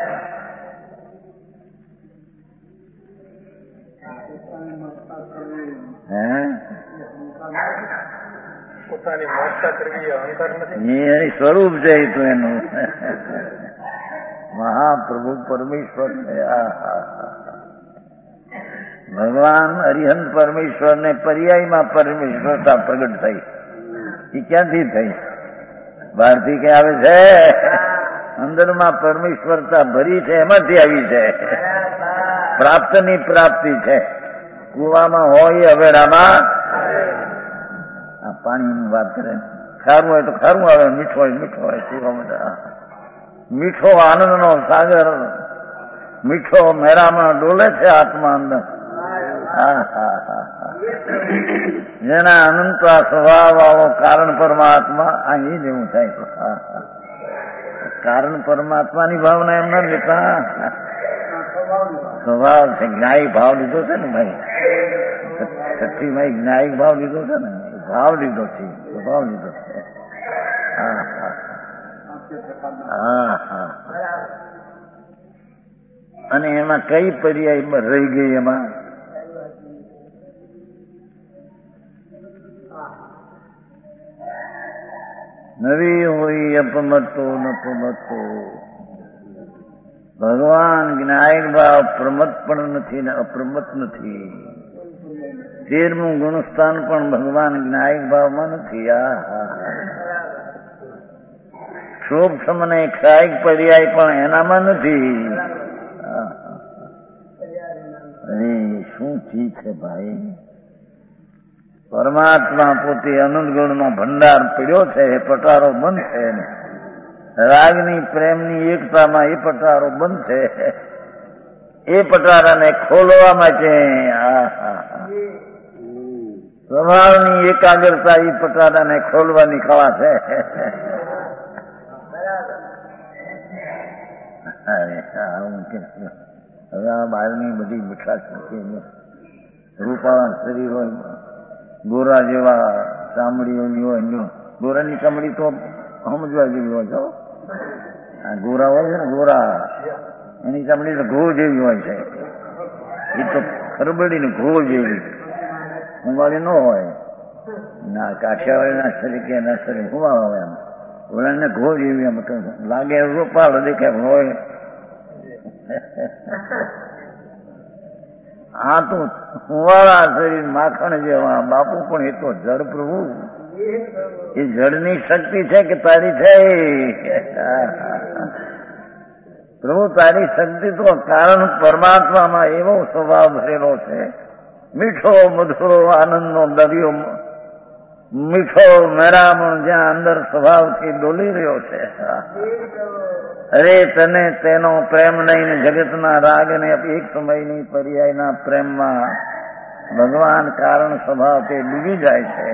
પોતાની મોક્ષા કરવી અહંકાર નથી, એની સ્વરૂપ છે તો એનું મહાપ્રભુ પરમેશ્વર છે. ભગવાન અરિહંત પરમેશ્વર ને પર્યાયમાં પરમેશ્વરતા પ્રગટ થઈ. એ ક્યાંથી થઈ? બહારથી કે આવે છે? અંદરમાં પરમેશ્વરતા ભરી છે, એમાંથી આવી છે. પ્રાપ્તની પ્રાપ્તિ છે. કુવામાં હોય હવેડામાં આ પાણીની વાત કરે. ખારું હોય તો ખારું આવે, મીઠું હોય મીઠું હોય. કુવામાં મીઠો આનંદનો સાગર, મીઠો મેરામાં ડોલે છે આત્મા અંદર. જેના અનંત સ્વભાવ વાળો કારણ પરમાત્મા અહીં જેવું થાય. કારણ પરમાત્માની ભાવના એમ ના લેતા, સ્વભાવ છે. જ્ઞાયિક ભાવ લીધો છે ને ભાઈ, છઠ્ઠી માં જ્ઞાયિક ભાવ લીધો છે ને, ભાવ લીધો છે, સ્વભાવ લીધો છે. હા હા હા હા. અને એમાં કઈ પર્યાય રહી ગઈ? એમાં નવી હોય અપમતો નપમતો. ભગવાન જ્ઞાયક ભાવ પ્રમત પણ નથી ને અપ્રમત નથી. તેરમું ગુણસ્થાન પણ ભગવાન જ્ઞાયક ભાવમાં નથી. આ સૂક્ષ્મ ને ક્ષાયિક પર્યાય પણ એનામાં નથી. અરે શું ચીજ છે ભાઈ! પરમાત્મા પોતે અનંત ગુણનો ભંડાર પડ્યો છે. એ પટારો બંધ છે. રાગની પ્રેમની એકતામાં એ પટારો બંધ છે. એ પટારાને ખોલવા માટે સ્વભાવની એકાગ્રતા એ પટારાને ખોલવાની કળા છે. હવે આ બહારની બધી મીઠાશ નથી. રૂપાળા શરીર હોય, ગોરા જેવા ચામડીઓની હોય. ગોરાની ચામડી તો સમજવા જેવી હોય છે. આ ગોરા હોય છે ને, ગોરા એની ચામડી તો ઘો જેવી હોય છે. એ તો ખરબડી ને ઘો જેવી હુંવાળી ન હોય. ના કાઠિયાવાડીના શરીર કે એના શરીર હુંવાળ હોય. એમ ઓળાને ઘો જેવી એમ લાગે, રૂપાળ દેખાય હોય. આ તો હુંવાળા શરીર માખણ જેવા. બાપુ પણ એ તો જળ પ્રભુ, એ જળની શક્તિ છે કે તારી છે? પ્રભુ તારી શક્તિ તો કારણ પરમાત્મામાં એવો સ્વભાવ ભરેલો છે. મીઠો મધુરો આનંદનો દરિયો, મીઠો મેરામણ જ્યાં અંદર સ્વભાવથી ડોલી રહ્યો છે. અરે તને તેનો પ્રેમ નહીં, જગતના રાગ ને એક સમયની પર્યાયના પ્રેમમાં ભગવાન કારણ સ્વભાવ તે ડૂબી જાય છે.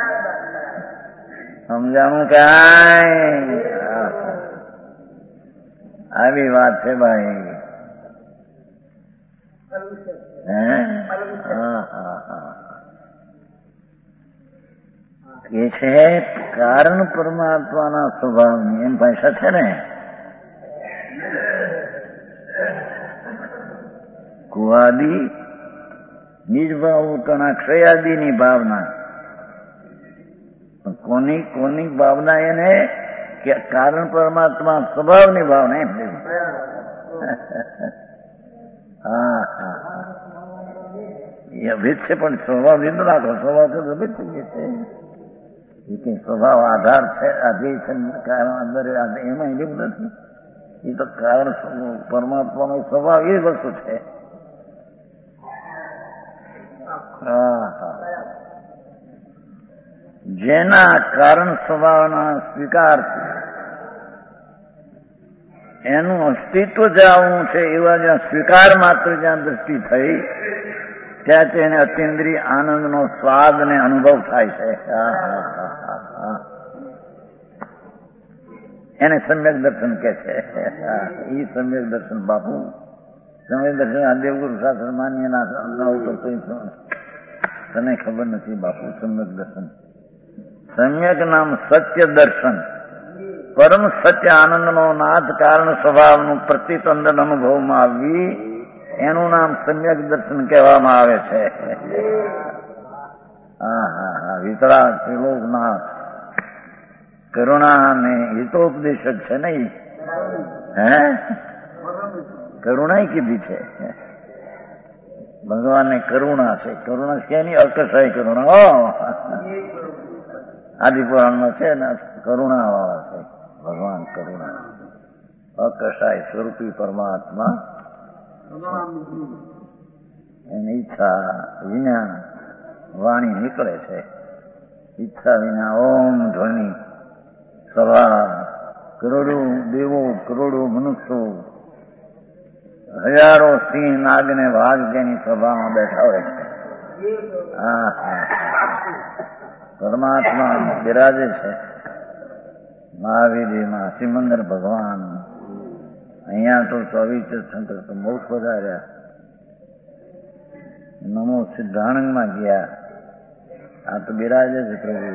સમજાણું કાંઈ? આવી વાત છે ભાઈ. હે હા હા હા એ છે કારણ પરમાત્માના સ્વભાવની. એમ પૈસા છે ને, કુવાદી નિજ ભાવ તણા ક્ષયાદીની ભાવના. કોની કોની ભાવના? એને કે કારણ પરમાત્મા સ્વભાવની ભાવના. એમ હા હા એ અભેદ છે, પણ સ્વભાવ લીધો નાખો. સ્વભાવ તો અભેદ થઈ ગયો છે. એ કઈ સ્વભાવ આધાર છે, આધેય છે, કારણ અંદર એમાં એવું નથી. એ તો કારણ પરમાત્માનો સ્વભાવ એ વસ્તુ છે. જેના કારણ સ્વભાવના સ્વીકાર એનું અસ્તિત્વ જ્યાં છે એવા જ્યાં સ્વીકાર માત્ર જ્યાં દ્રષ્ટિ થઈ ત્યાં તેને અતિન્દ્રિય આનંદનો સ્વાદ ને અનુભવ થાય છે. એને સમ્યક દર્શન કે છે. એ સમ્યક દર્શન બાપુ સમ્યક દર્શન આ દેવગુરુ શાસ્ત્ર માન્યના તને ખબર નથી બાપુ. સમ્યક દર્શન સમ્યક નામ સત્ય દર્શન, પરમ સત્ય આનંદનો નાથ કારણ સ્વભાવનું પ્રતિતંદન અનુભવમાં આવી એનું નામ સમ્યક દર્શન કહેવામાં આવે છે. હા હા હા વિતળા ત્રિલોકનાથ કરુણા અને હિતોપદેશક છે ને. હે કરુણા કીધી છે ભગવાનને. કરુણા છે. કરુણા છે નહીં અકસાય કરુણા. આદિપુરાણમાં છે ને કરુણા વાળા છે ભગવાન. કરુણા અકસાય સ્વરૂપી પરમાત્મા. એની ઈચ્છા વિના વાણી નીકળે છે. ઈચ્છા વિના ઓમ ધ્વનિ સભા કરોડો દેવો કરોડો મનુષ્યો હજારો સિંહ નાગ ને વાઘ જેની સભામાં બેઠા હોય છે. હા હા પરમાત્મા બિરાજે છે. મહાવીરમાં સિમંદર ભગવાન અહીંયા તો ચોવીસ શંકર તો બહુ વધાર્યા. નમો સિદ્ધાનંદમાં ગયા. આ તો બિરાજે છે પ્રભુ.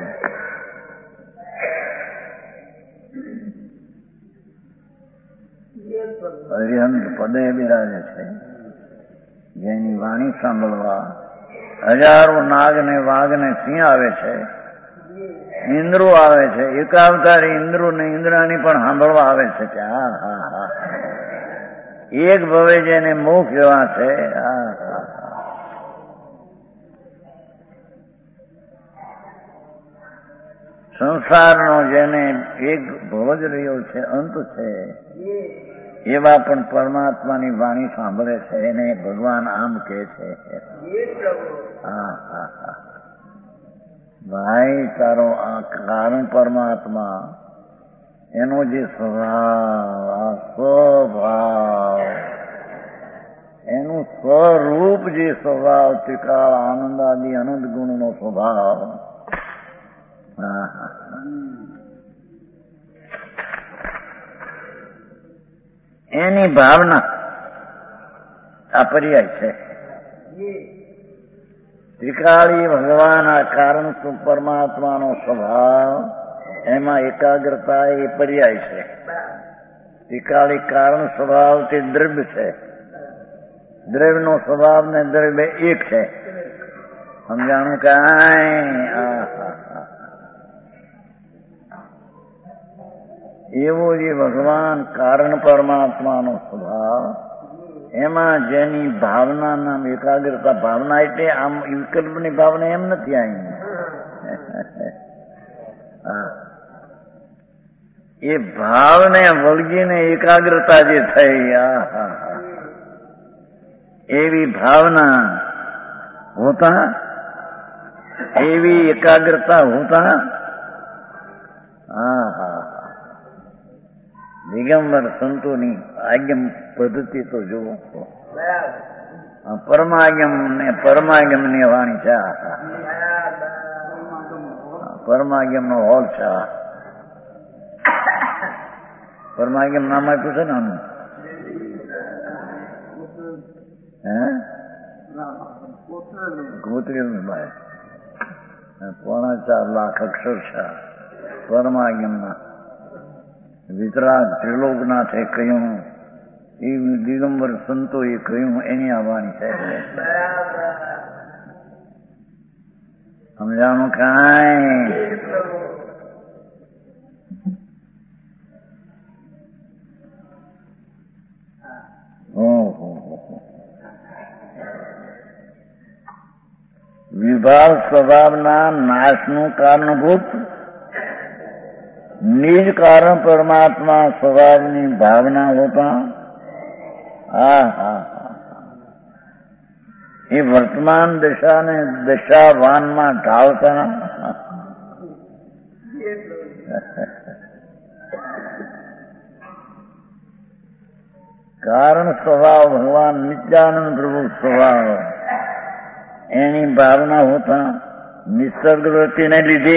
અરિહંત પદે બિરાજે છે. જેની વાણી સાંભળવા હજારો નાગ ને વાઘ ને સિંહ આવે છે. ઇન્દ્રો આવે છે. એકાવતારી ઇન્દ્રો ને ઇન્દ્રાણી પણ સાંભળવા આવે છે કે હા હા હા એક ભવે જેને મુખ એવા છે. હા હા સંસારનો જેને એક ભવ જ રહ્યો છે, અંત છે, એવા પણ પરમાત્માની વાણી સાંભળે છે. એને ભગવાન આમ કહે છે. હા હા હા ભાઈ તારો આ કારણ પરમાત્મા એનો જે સ્વભાવ આ સ્વભાવ એનું સ્વરૂપ જે સ્વભાવ ત્રિકાળ આનંદ આદિ અનંત ગુણનો સ્વભાવ. હા હા એની ભાવના આ પર્યાય છે. ત્રિકાળી ભગવાન આ કારણ પરમાત્માનો સ્વભાવ એમાં એકાગ્રતા એ પર્યાય છે. ત્રિકાળી કારણ સ્વભાવ તે દ્રવ્ય છે. દ્રવ્યનો સ્વભાવ ને દ્રવ્ય એક છે. સમજાણું કાંઈ? એવો જે ભગવાન કારણ પરમાત્માનો સ્વભાવ એમાં જેની ભાવના નામ એકાગ્રતા. ભાવના એટલે આમ વિકલ્પની ભાવના એમ નથી આવી. એ ભાવને વળગીને એકાગ્રતા જે થઈ એવી ભાવના હોતા એવી એકાગ્રતા હોતા હા હા દિગંબર સંતોની આગમ પદ્ધતિ તો જુઓ. પરમાગમ ને પરમાગમ ની વાણી છે. પરમાગમ નો હોલ છે. પરમાગમ નામ આપ્યું છે ને આનું. હે ગોત્રેલ ભાઈ પોણા ચાર લાખ અક્ષર છે પરમાગમ ના. વિતરાગ ત્રિલોકનાથે કહ્યું, એ દિગંબર સંતોએ કહ્યું, એની આ વાણી છે. સમજાણું કાંઈ? વિભાવ સ્વભાવના નાશનું કારણભૂત निज कारण परमात्मा स्वभावनी भावना होता हा हा એ વર્તમાન દશાને દશાવાનમાં ઢાળતા કારણ સ્વભાવ ભગવાન નિત્યાનંદ પ્રભુ સ્વભાવ એની ભાવના હોતા નિસર્ગ વૃત્તિને લીધે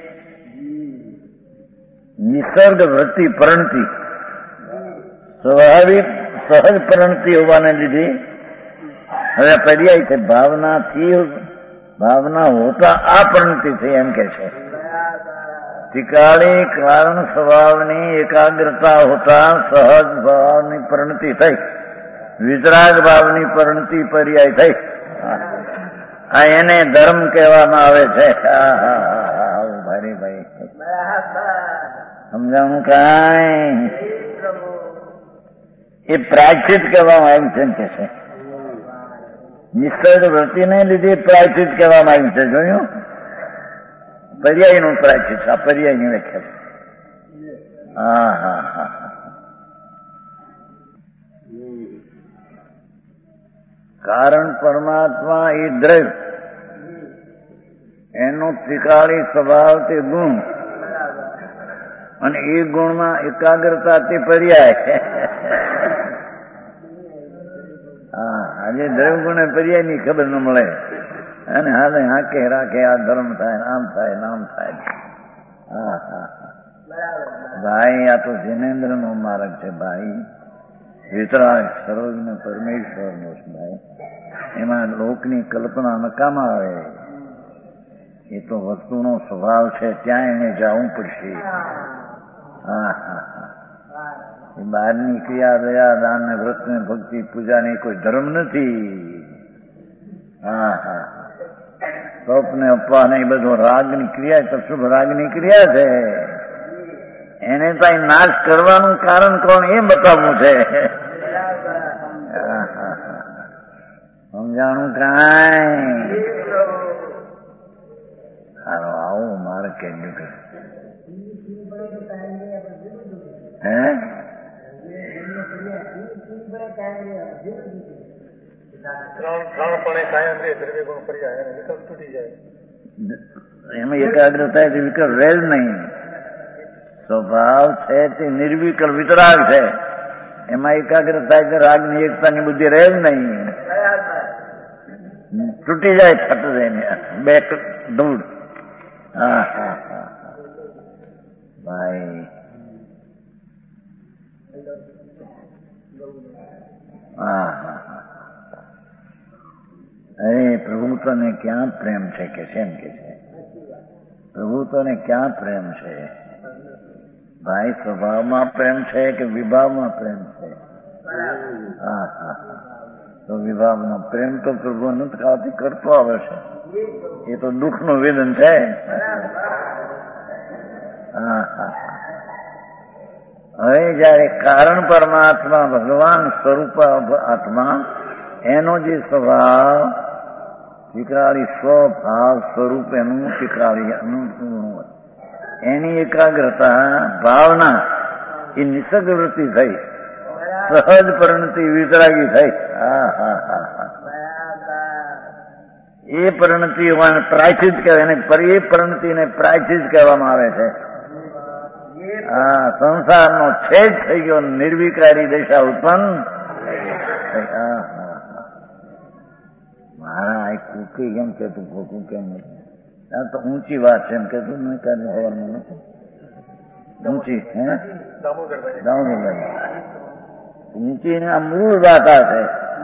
નિસર્ગ વૃત્તિ પરણતી સ્વાભાવિક સહજ પરણતી હોવાને લીધે હવે પર્યાય છે ભાવનાથી ભાવના હોતા આ પરણતિ થઈ એમ કે છે તિકાળી કારણ સ્વભાવની એકાગ્રતા હોતા સહજ ભાવની પરણતિ થઈ વિતરાગ ભાવની પરણતિ પર્યાય થઈ આ એને ધર્મ કહેવામાં આવે છે ભારી ભાઈ સમજાણું કાંઈ એ પ્રાયશ્ચિત કહેવામાં આવ્યું છે એમ કે છે નિસર્ગ વૃત્તિને લીધે પ્રાયશ્ચિત કહેવામાં આવ્યું છે જોયું પર્યાયનું પ્રાયશ્ચિત આ પર્યાયની વ્યાખ્યા છે હા હા હા કારણ પરમાત્મા એ દ્રવ્ય એનો ત્રિકાળી સ્વભાવ તે ગુણ અને એ ગુણમાં એકાગ્રતા તે પર્યાય હા આજે દ્રવ્ય ગુણ પર્યાય ની ખબર ન મળે અને હાલે હાકે રાખે આ ધર્મ થાય આમ થાય નામ થાય હા હા ભાઈ આ તો જિનેન્દ્ર નો માર્ગ છે ભાઈ વિતરાગ સર્વજ્ઞ પરમેશ્વર નો છે ભાઈ એમાં લોકની કલ્પના નકામા આવે એ તો વસ્તુનો સ્વભાવ છે ત્યાં એને જવું પડશે હા હા હા બહારની ક્રિયા દયા દાન ને વ્રત ને ભક્તિ પૂજા ની કોઈ ધર્મ નથી હા હા તપ ને અપવા ને એ બધો રાગની ક્રિયા તો શુભ રાગની ક્રિયા છે એને ત્યાં નાશ કરવાનું કારણ કોણ એ બતાવવું છે સમજાણું કાંઈ સારો આવું મારે કેવું કે હે એમાં એકાગ્રતા વિકલ્પ રહે જ નહીં સ્વભાવ છે તે નિર્વિકલ્પ વિતરાગ છે એમાં એકાગ્રતા કે રાગની એકતાની બુદ્ધિ રહે જ નહીં તૂટી જાય ફટ જઈને બે દૂર હા હા હા ભાઈ હા હા અરે પ્રભુ તને ક્યાં પ્રેમ છે કે છે એમ કે છે પ્રભુ તને ક્યાં પ્રેમ છે ભાઈ સ્વભાવમાં પ્રેમ છે કે વિભાવમાં પ્રેમ છે હા હા તો વિભાવનો પ્રેમ તો પ્રભુ નથી ખાવાથી કરતો આવે છે એ તો દુઃખ નું વેદન છે હા હા હવે જયારે કારણ પરમાત્મા ભગવાન સ્વરૂપ આત્મા એનો જે સ્વભાવ ટીકાળી સ્વભાવ સ્વરૂપ એનું ટીકાળી અનુકૂળ એની એકાગ્રતા ભાવના એ નિસર્ગ વૃત્તિ થઈ સહજ પરિણતિ વિતરાગી થઈ હા હા હા હા એ પરિણતિ પ્રાયશ્ચિત કહેવાય એ પરિણતિને પ્રાયશ્ચિત કહેવામાં આવે છે હા સંસારનો છેદ થઈ ગયો નિર્વિકારી દશા ઉત્પન્ન હા હા મારા આ કુકી કેમ કેતું ખોટું કેમ નથી આ તો ઊંચી વાત છે એમ કેતું મેં કાલે હવારમાં નથી ઊંચી હે દામોદર ઊંચી ને આ મૂળ વાત આ છે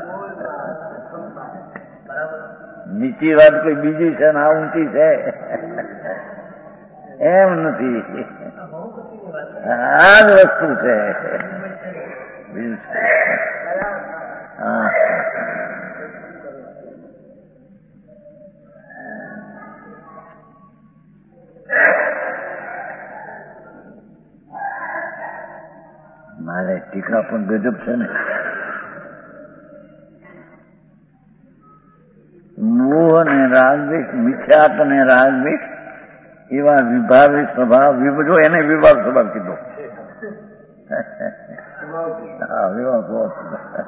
નીચી વાત કોઈ બીજી છે ને આ ઊંચી છે એમ નથી આ જ વસ્તુ છે હા મારે ટીકા પણ ગજબ છે ને મોહ અને રાગદ્વેષ મિથ્યાત અને રાગદ્વેષ એવા વિભાવી સ્વભાવ, જો એને વિભાવ સ્વભાવ કીધો. હા, વિભાવ સ્વભાવ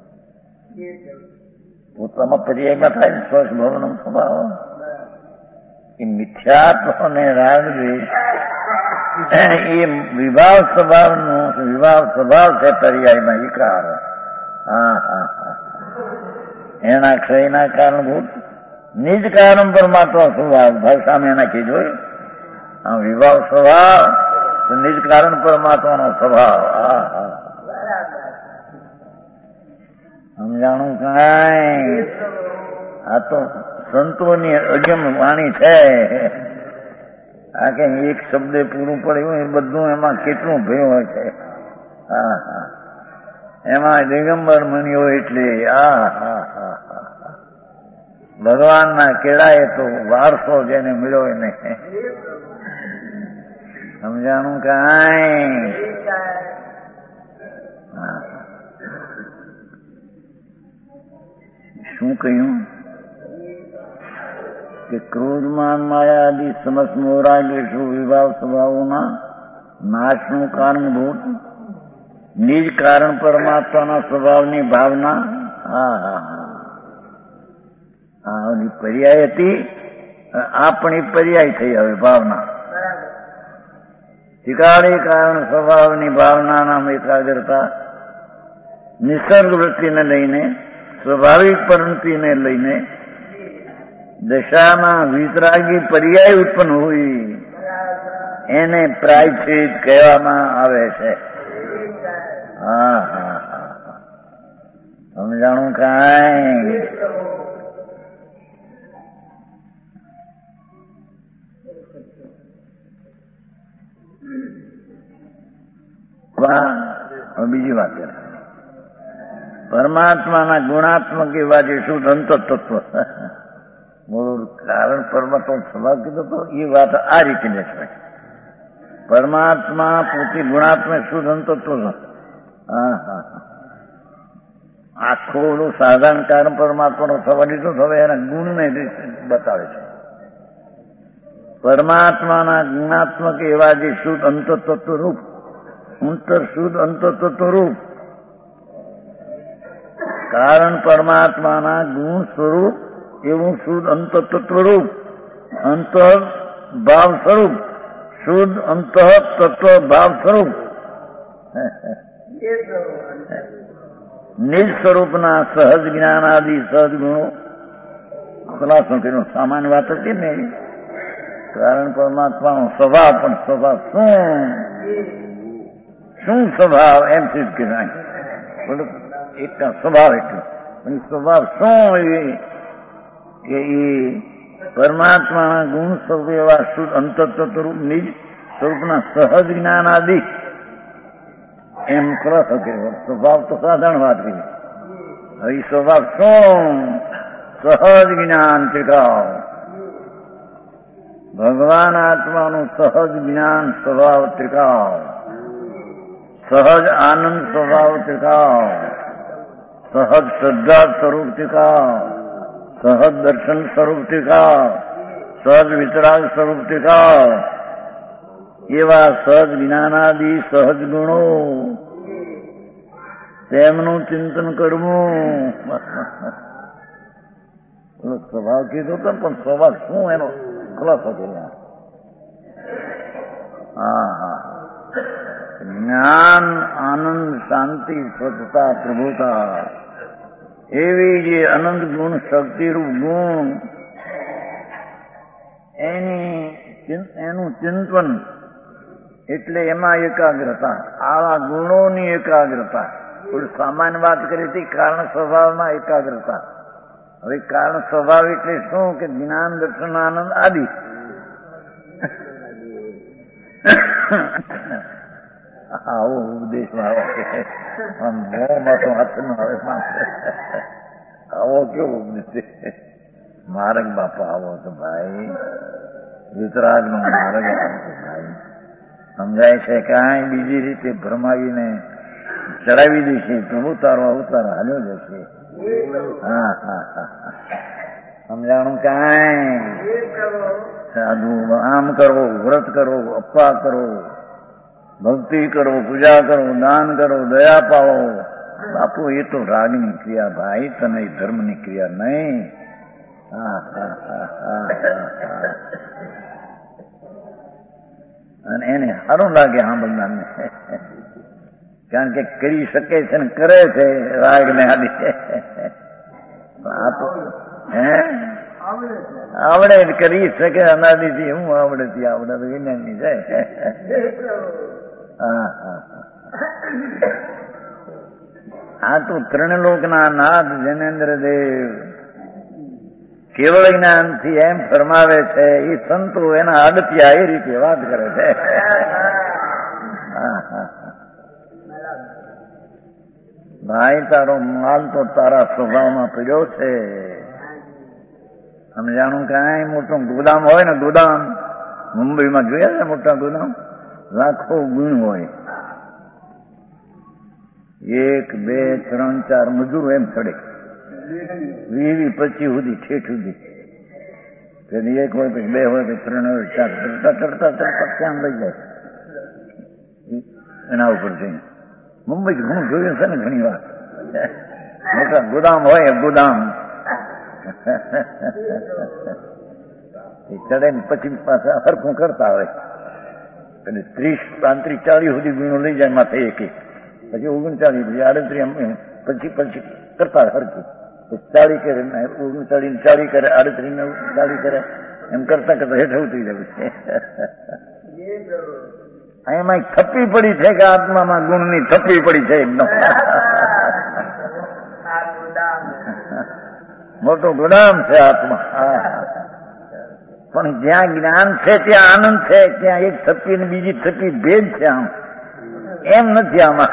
પોતામાં પર્યાયમાં થાય ને સ્વસ્થ ભવનો સ્વભાવ એ મિથ્યાત્વ અને રાગદ્વેષ એ વિભાવ સ્વભાવનો વિભાવ સ્વભાવ છે પર્યાયમાં વિકાર. હા હા હા એના ક્ષયના કારણભૂત નિજ કારણ પરમાત્મા સ્વભાવ ભાષામાં એના કીધું આ વિભાવ સ્વભાવ નિજ કારણ પરમાત્માનો સ્વભાવ. હા હા સમજાણું કાંઈ? આ તો સંતોની અગમ વાણી છે. આ કે એક શબ્દ પૂરું પડ્યું એ બધું એમાં કેટલું ભયું હોય છે. હા હા એમાં દિગંબર મણિઓ એટલે આ હા હા હા ભગવાનના કેળાએ તો વારસો જેને મળ્યો એને સમજાણું કાંઈ? હા શું કહ્યું કે ક્રોધમાન માયા આદિ સમસ્ત મોરાગેશુ વિભાવ સ્વભાવોના નાશનું કારણભૂત નિજ કારણ પરમાત્માના સ્વભાવની ભાવના. હા હા હા પર્યાય હતી, આપણી પર્યાય થઈ હવે ભાવના. ઠિકાણે કારણ સ્વભાવની ભાવના નામ એકાગ્રતા નિસર્ગ વૃત્તિને લઈને સ્વાભાવિક પ્રવૃત્તિને લઈને દશાના વિતરાગી પર્યાય ઉત્પન્ન હોય એને પ્રાયશ્ચિત કહેવામાં આવે છે. હા હા હા સમજાણું કાંઈ? બીજી વાત કરે પરમાત્માના ગુણાત્મક એવા જે શુદ્ધ અંત તત્વ મૂળ કારણ પરમાત્મા સ્વભાવ કીધો તો એ વાત આ રીતે છે. પરમાત્મા પોતે ગુણાત્મક શુદ્ધ અંત તત્વ. હા હા આખું સાધારણ કારણ પરમાત્માનો સ્વભાવ લીધો હવે એના ગુણને બતાવે છે. પરમાત્માના ગુણાત્મક એવા જે શુદ્ધ અંત તત્વ રૂપ અંતર શુદ્ધ અંત તત્વ રૂપ કારણ પરમાત્માના ગુણ સ્વરૂપ એવું શુદ્ધ અંત તત્વ રૂપ અંતર ભાવ સ્વરૂપ શુદ્ધ અંત તત્વ ભાવ સ્વરૂપ નિજ સ્વરૂપના સહજ જ્ઞાન આદિ સહજ ગુણો ખુલાસો કર્યો. સામાન્ય વાત હતી ને કારણ પરમાત્માનો સ્વભાવ પણ સ્વભાવ શું શું સ્વભાવ એમ સિદ્ધ કરાય. એક સ્વભાવ એટલો સ્વભાવ શું એ કે એ પરમાત્માના ગુણ સ્વરૂપ એવા શુદ્ધ અંતત્વરૂપ નિજ સ્વરૂપના સહજ જ્ઞાન આદિ એમ ખુલાસો કર્યો. સ્વભાવ તો સાધારણ વાત કરી. હવે સ્વભાવ શું? સહજ જ્ઞાન ત્રિકાવ ભગવાન આત્માનું સહજ જ્ઞાન સ્વભાવ ત્રિકાવ સહજ આનંદ સ્વભાવ ત્રિકાવ સહજ શ્રદ્ધા સ્વરૂપ ત્રિકાવ સહજ દર્શન સ્વરૂપ ત્રિકાવ સહજ વિતરાગ સ્વરૂપ ત્રિકાવ એવા સહજ જ્ઞાનાદિ સહજ ગુણો તેમનું ચિંતન કરવું. સ્વભાવ કીધો તો પણ સ્વભાવ શું એનો ખુલાસો કર્યા. હા હા જ્ઞાન આનંદ શાંતિ સ્વચ્છતા પ્રભુતા એવી જે અનંત ગુણ શક્તિરૂપ ગુણ એની એનું ચિંતન એટલે એમાં એકાગ્રતા. આવા ગુણોની એકાગ્રતા. સામાન્ય વાત કરી હતી કારણ સ્વભાવમાં એકાગ્રતા. હવે કારણ સ્વભાવ એટલે શું કે જ્ઞાન દર્શન આનંદ આદિ આવો ઉપદેશમાં મોમાં તો હાથ નો આવે આવો કેવો ઉપદેશ. માર્ગ બાપા આવો તો ભાઈ વિતરાગ નો માર્ગ આવો તો ભાઈ સમજાય છે. કાંઈ બીજી રીતે ભરમાવીને ચડાવી દેશે પ્રભુ તારો અવતાર હાલ્યો જશે. હા હા હા સમજાણું કાંઈ? સાધુ આમ કરો, વ્રત કરો, અપ્પા કરો, ભક્તિ કરો, પૂજા કરો, દાન કરો, દયા પાવો. બાપુ એ તો રાગની ક્રિયા ભાઈ, તને ધર્મની ક્રિયા નહીં. અને એને સારું લાગે સાંભળનારને, કારણ કે કરી શકે છે ને કરે છે રાગ ને આદિ. હે આવડે કરી શકે અનાદિથી. હું આવડે થી આવડે તો વિજ્ઞાનની છે. હા હા આ તો ત્રણલોકના નાથ જૈનેન્દ્ર દેવ કેવળ જ્ઞાનથી એમ ફરમાવે છે. એ સંતો એના આડતિયા એ રીતે વાત કરે છે. ભાઈ તારો માલ તો તારા સ્વભાવમાં પડ્યો છે. સમજાણું કઈ મોટું ગોદામ હોય ને, ગોદામ મુંબઈમાં જોયા છે મોટા ગોદામ, લાખો ગુણ હોય. એક બે ત્રણ ચાર મજૂર એમ ચડે, વીવી પચી સુધી ઠેઠ સુધી. કદી એક હોય પછી બે હોય પછી ત્રણ હોય ચાર, ચડતા ચડતા ચડતા ક્યાં લઈ જાય એના ઉપર જઈને. મુંબઈ ઘણું જોયું છે ને ઘણી વાર. મોટા ગોદામ હોય, ગોદામ એ ચડે ને પછી પાછા હરખું કરતા હોય. અને ત્રીસ પાંત્રીસ ચાલીસ સુધી ગુણો લઈ જાય માથે એક એક, પછી ઓગણચાળીસ પછી આડત્રીસ પછી પછી કરતા હરખું. ચાળી કરે, ઓગણચાળીસ ચાળી કરે, આડત્રીસ ને ચાળી કરે, એમ કરતા કરતા હેઠ ઉતરી જવું છે. એમાં થપ્પી પડી છે કે આત્મામાં ગુણની થપ્પી પડી છે એકદમ. મોટો ગુદામ છે આત્મા. પણ જ્યાં જ્ઞાન છે ત્યાં આનંદ છે, ત્યાં એક થપ્પી ને બીજી થપ્પી ભેદ છે. આમ એમ નથી આમાં.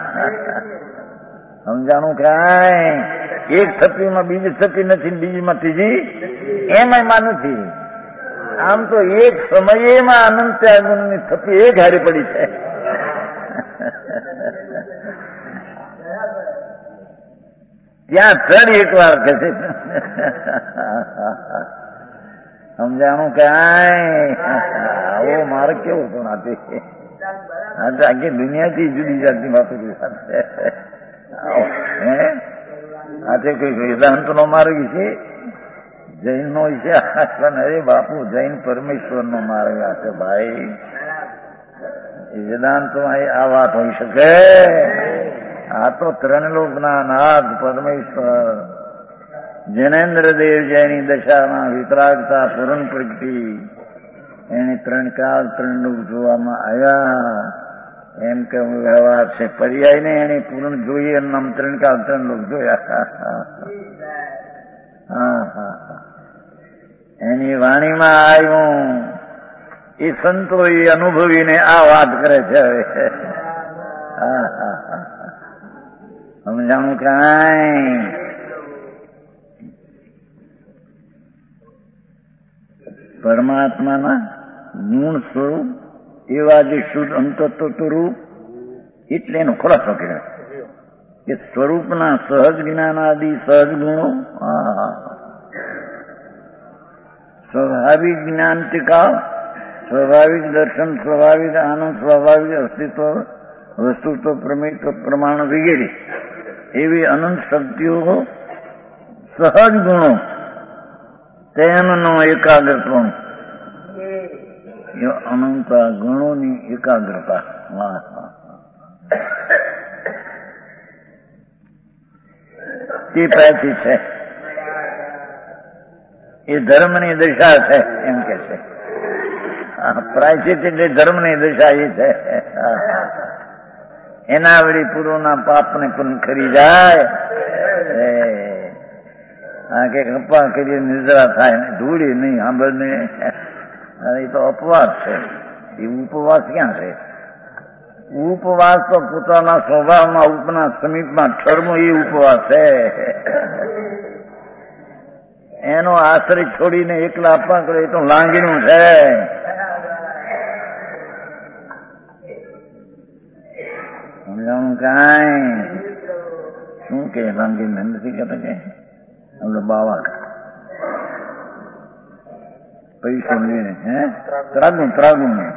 સમજાણું કાંઈ? એક થપ્પીમાં બીજી થપ્પી નથી, બીજીમાં ત્રીજી એમાં નથી. આમ તો એક સમયેમાં અનંત ત્યાગની થપ્પી એક હારી પડી છે. ત્યાં ચડ એક વાર કહે છે. સમજાણું કાંઈ? આવો મારે કેવું પણ આપે આખી દુનિયાથી જુદી જાતની વાતો હે આજે કોઈ વેદાંત નો માર્ગ છે, જૈન નો છે. અરે બાપુ જૈન પરમેશ્વર નો માર્ગ છે ભાઈ. વેદાંત આ વાત હોઈ શકે? આ તો ત્રણલોકના નાથ પરમેશ્વર જૈનેન્દ્ર દેવ જેની દશામાં વિતરાગતા પૂર્ણ પ્રગટી, એને ત્રણ કાળ ત્રણ લોક જોવામાં આવ્યા એમ કે વ્યવહાર છે. પર્યાય ને એને પૂર્ણ જોઈએ નામ ત્રણ કાળ ત્રણ લોક જોયા. હા હા એની વાણીમાં આવ્યું. એ સંતો એ અનુભવીને આ વાત કરે છે. હવે હા હા સમજાણું કાંઈ? પરમાત્માના ગુણ સ્વરૂપ એવા જે શુદ્ધ અંતત્વ રૂપ, એટલે એનો ખુલાસો કર્યો કે સ્વરૂપના સહજ જ્ઞાનાદિ સહજ ગુણો, સ્વાભાવિક જ્ઞાન ટીકા, સ્વાભાવિક દર્શન, સ્વાભાવિક આનંદ, સ્વાભાવિક અસ્તિત્વ, વસ્તુત્વ, પ્રમેય, પ્રમાણ વગેરે એવી અનંત શક્તિઓ, સહજ ગુણો, તેમનો એકાગ્રત્વ, અનંત ગુણોની એકાગ્રતા. તે પાછી છે. એ ધર્મની દિશા છે એમ કે છે. પ્રાયશ્ચિત એટલે ધર્મની દિશા એ છે. એના વળી પૂર્વના પાપને પણ ખરી જાય. આ કે કપા કરીએ નિદ્રા થાય ને ધૂળી નહીં સાંભળને. એ તો અપવાસ છે. એ ઉપવાસ ક્યાં છે? ઉપવાસ તો પોતાના સ્વભાવમાં ઉપના સમીપમાં ઠરમો એ ઉપવાસ છે. એનો આશ્રય છોડીને એકલા આપવા કરે એ તો લાંગીનું છે. સમજાણું કાંઈ? શું કે લાંગી નથી કહેતા કે આપણે બાવા પૈસો લઈને હે ત્રાગું ત્રાગું ને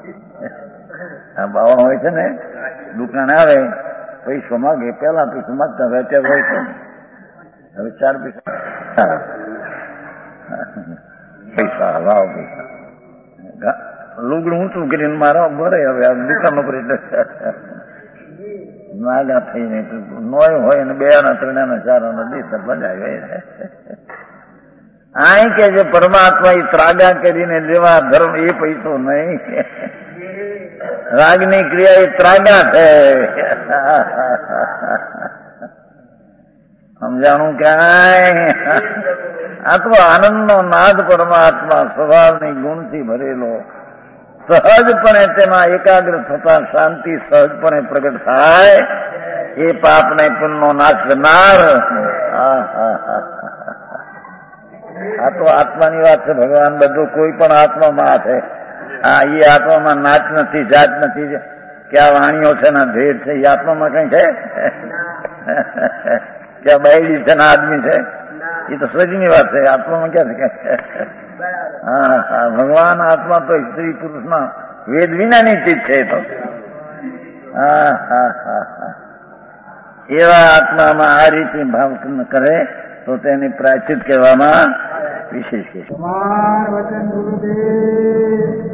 આ બાવા હોય છે ને દુકાન આવે પૈસો માગે પેલા પૈસો માગતા હવે અત્યારે હોય છે હવે ચાર પૈસા પૈસા લાવો પૈસા લુગડું ઊંચું કરીને મારા ભરે હવે આ દુકાન ઉપર નાગા થઈને નોય હોય ને બે ના ત્રણ ચાર ના દિવસ બધા આ કે જે પરમાત્મા એ ત્રાગા કરીને લેવા ધર્મ એ પૈસો નહીં રાગની ક્રિયા એ ત્રાગા છે સમજાણું ક્યાંય આ તો આનંદ નો નાદ પરમાત્મા સ્વભાવની ગુણથી ભરેલો સહજપણે તેમાં એકાગ્ર થતા શાંતિ સહજપણે પ્રગટ થાય એ પાપને પુણ્યનો નાશ કરનાર આ તો આત્માની વાત છે. ભગવાન બધું કોઈ પણ આત્મામાં છે. હા એ આત્મામાં નાચ નથી જાત નથી કે આ વાણીઓ છે ને ભેદ છે એ આત્મામાં કઈ છે ક્યાં બાયડી છે ને આદમી છે એ તો સજની વાત છે. આત્મામાં ક્યાં છે હા હા ભગવાન આત્મા તો સ્ત્રી પુરુષના વેદ વિનાની ચીજ છે તો હા હા હા હા એવા આત્મામાં આ રીતે ભાવ કરે તો તેને પ્રાયશ્ચિત કહેવામાં વિશેષ છે.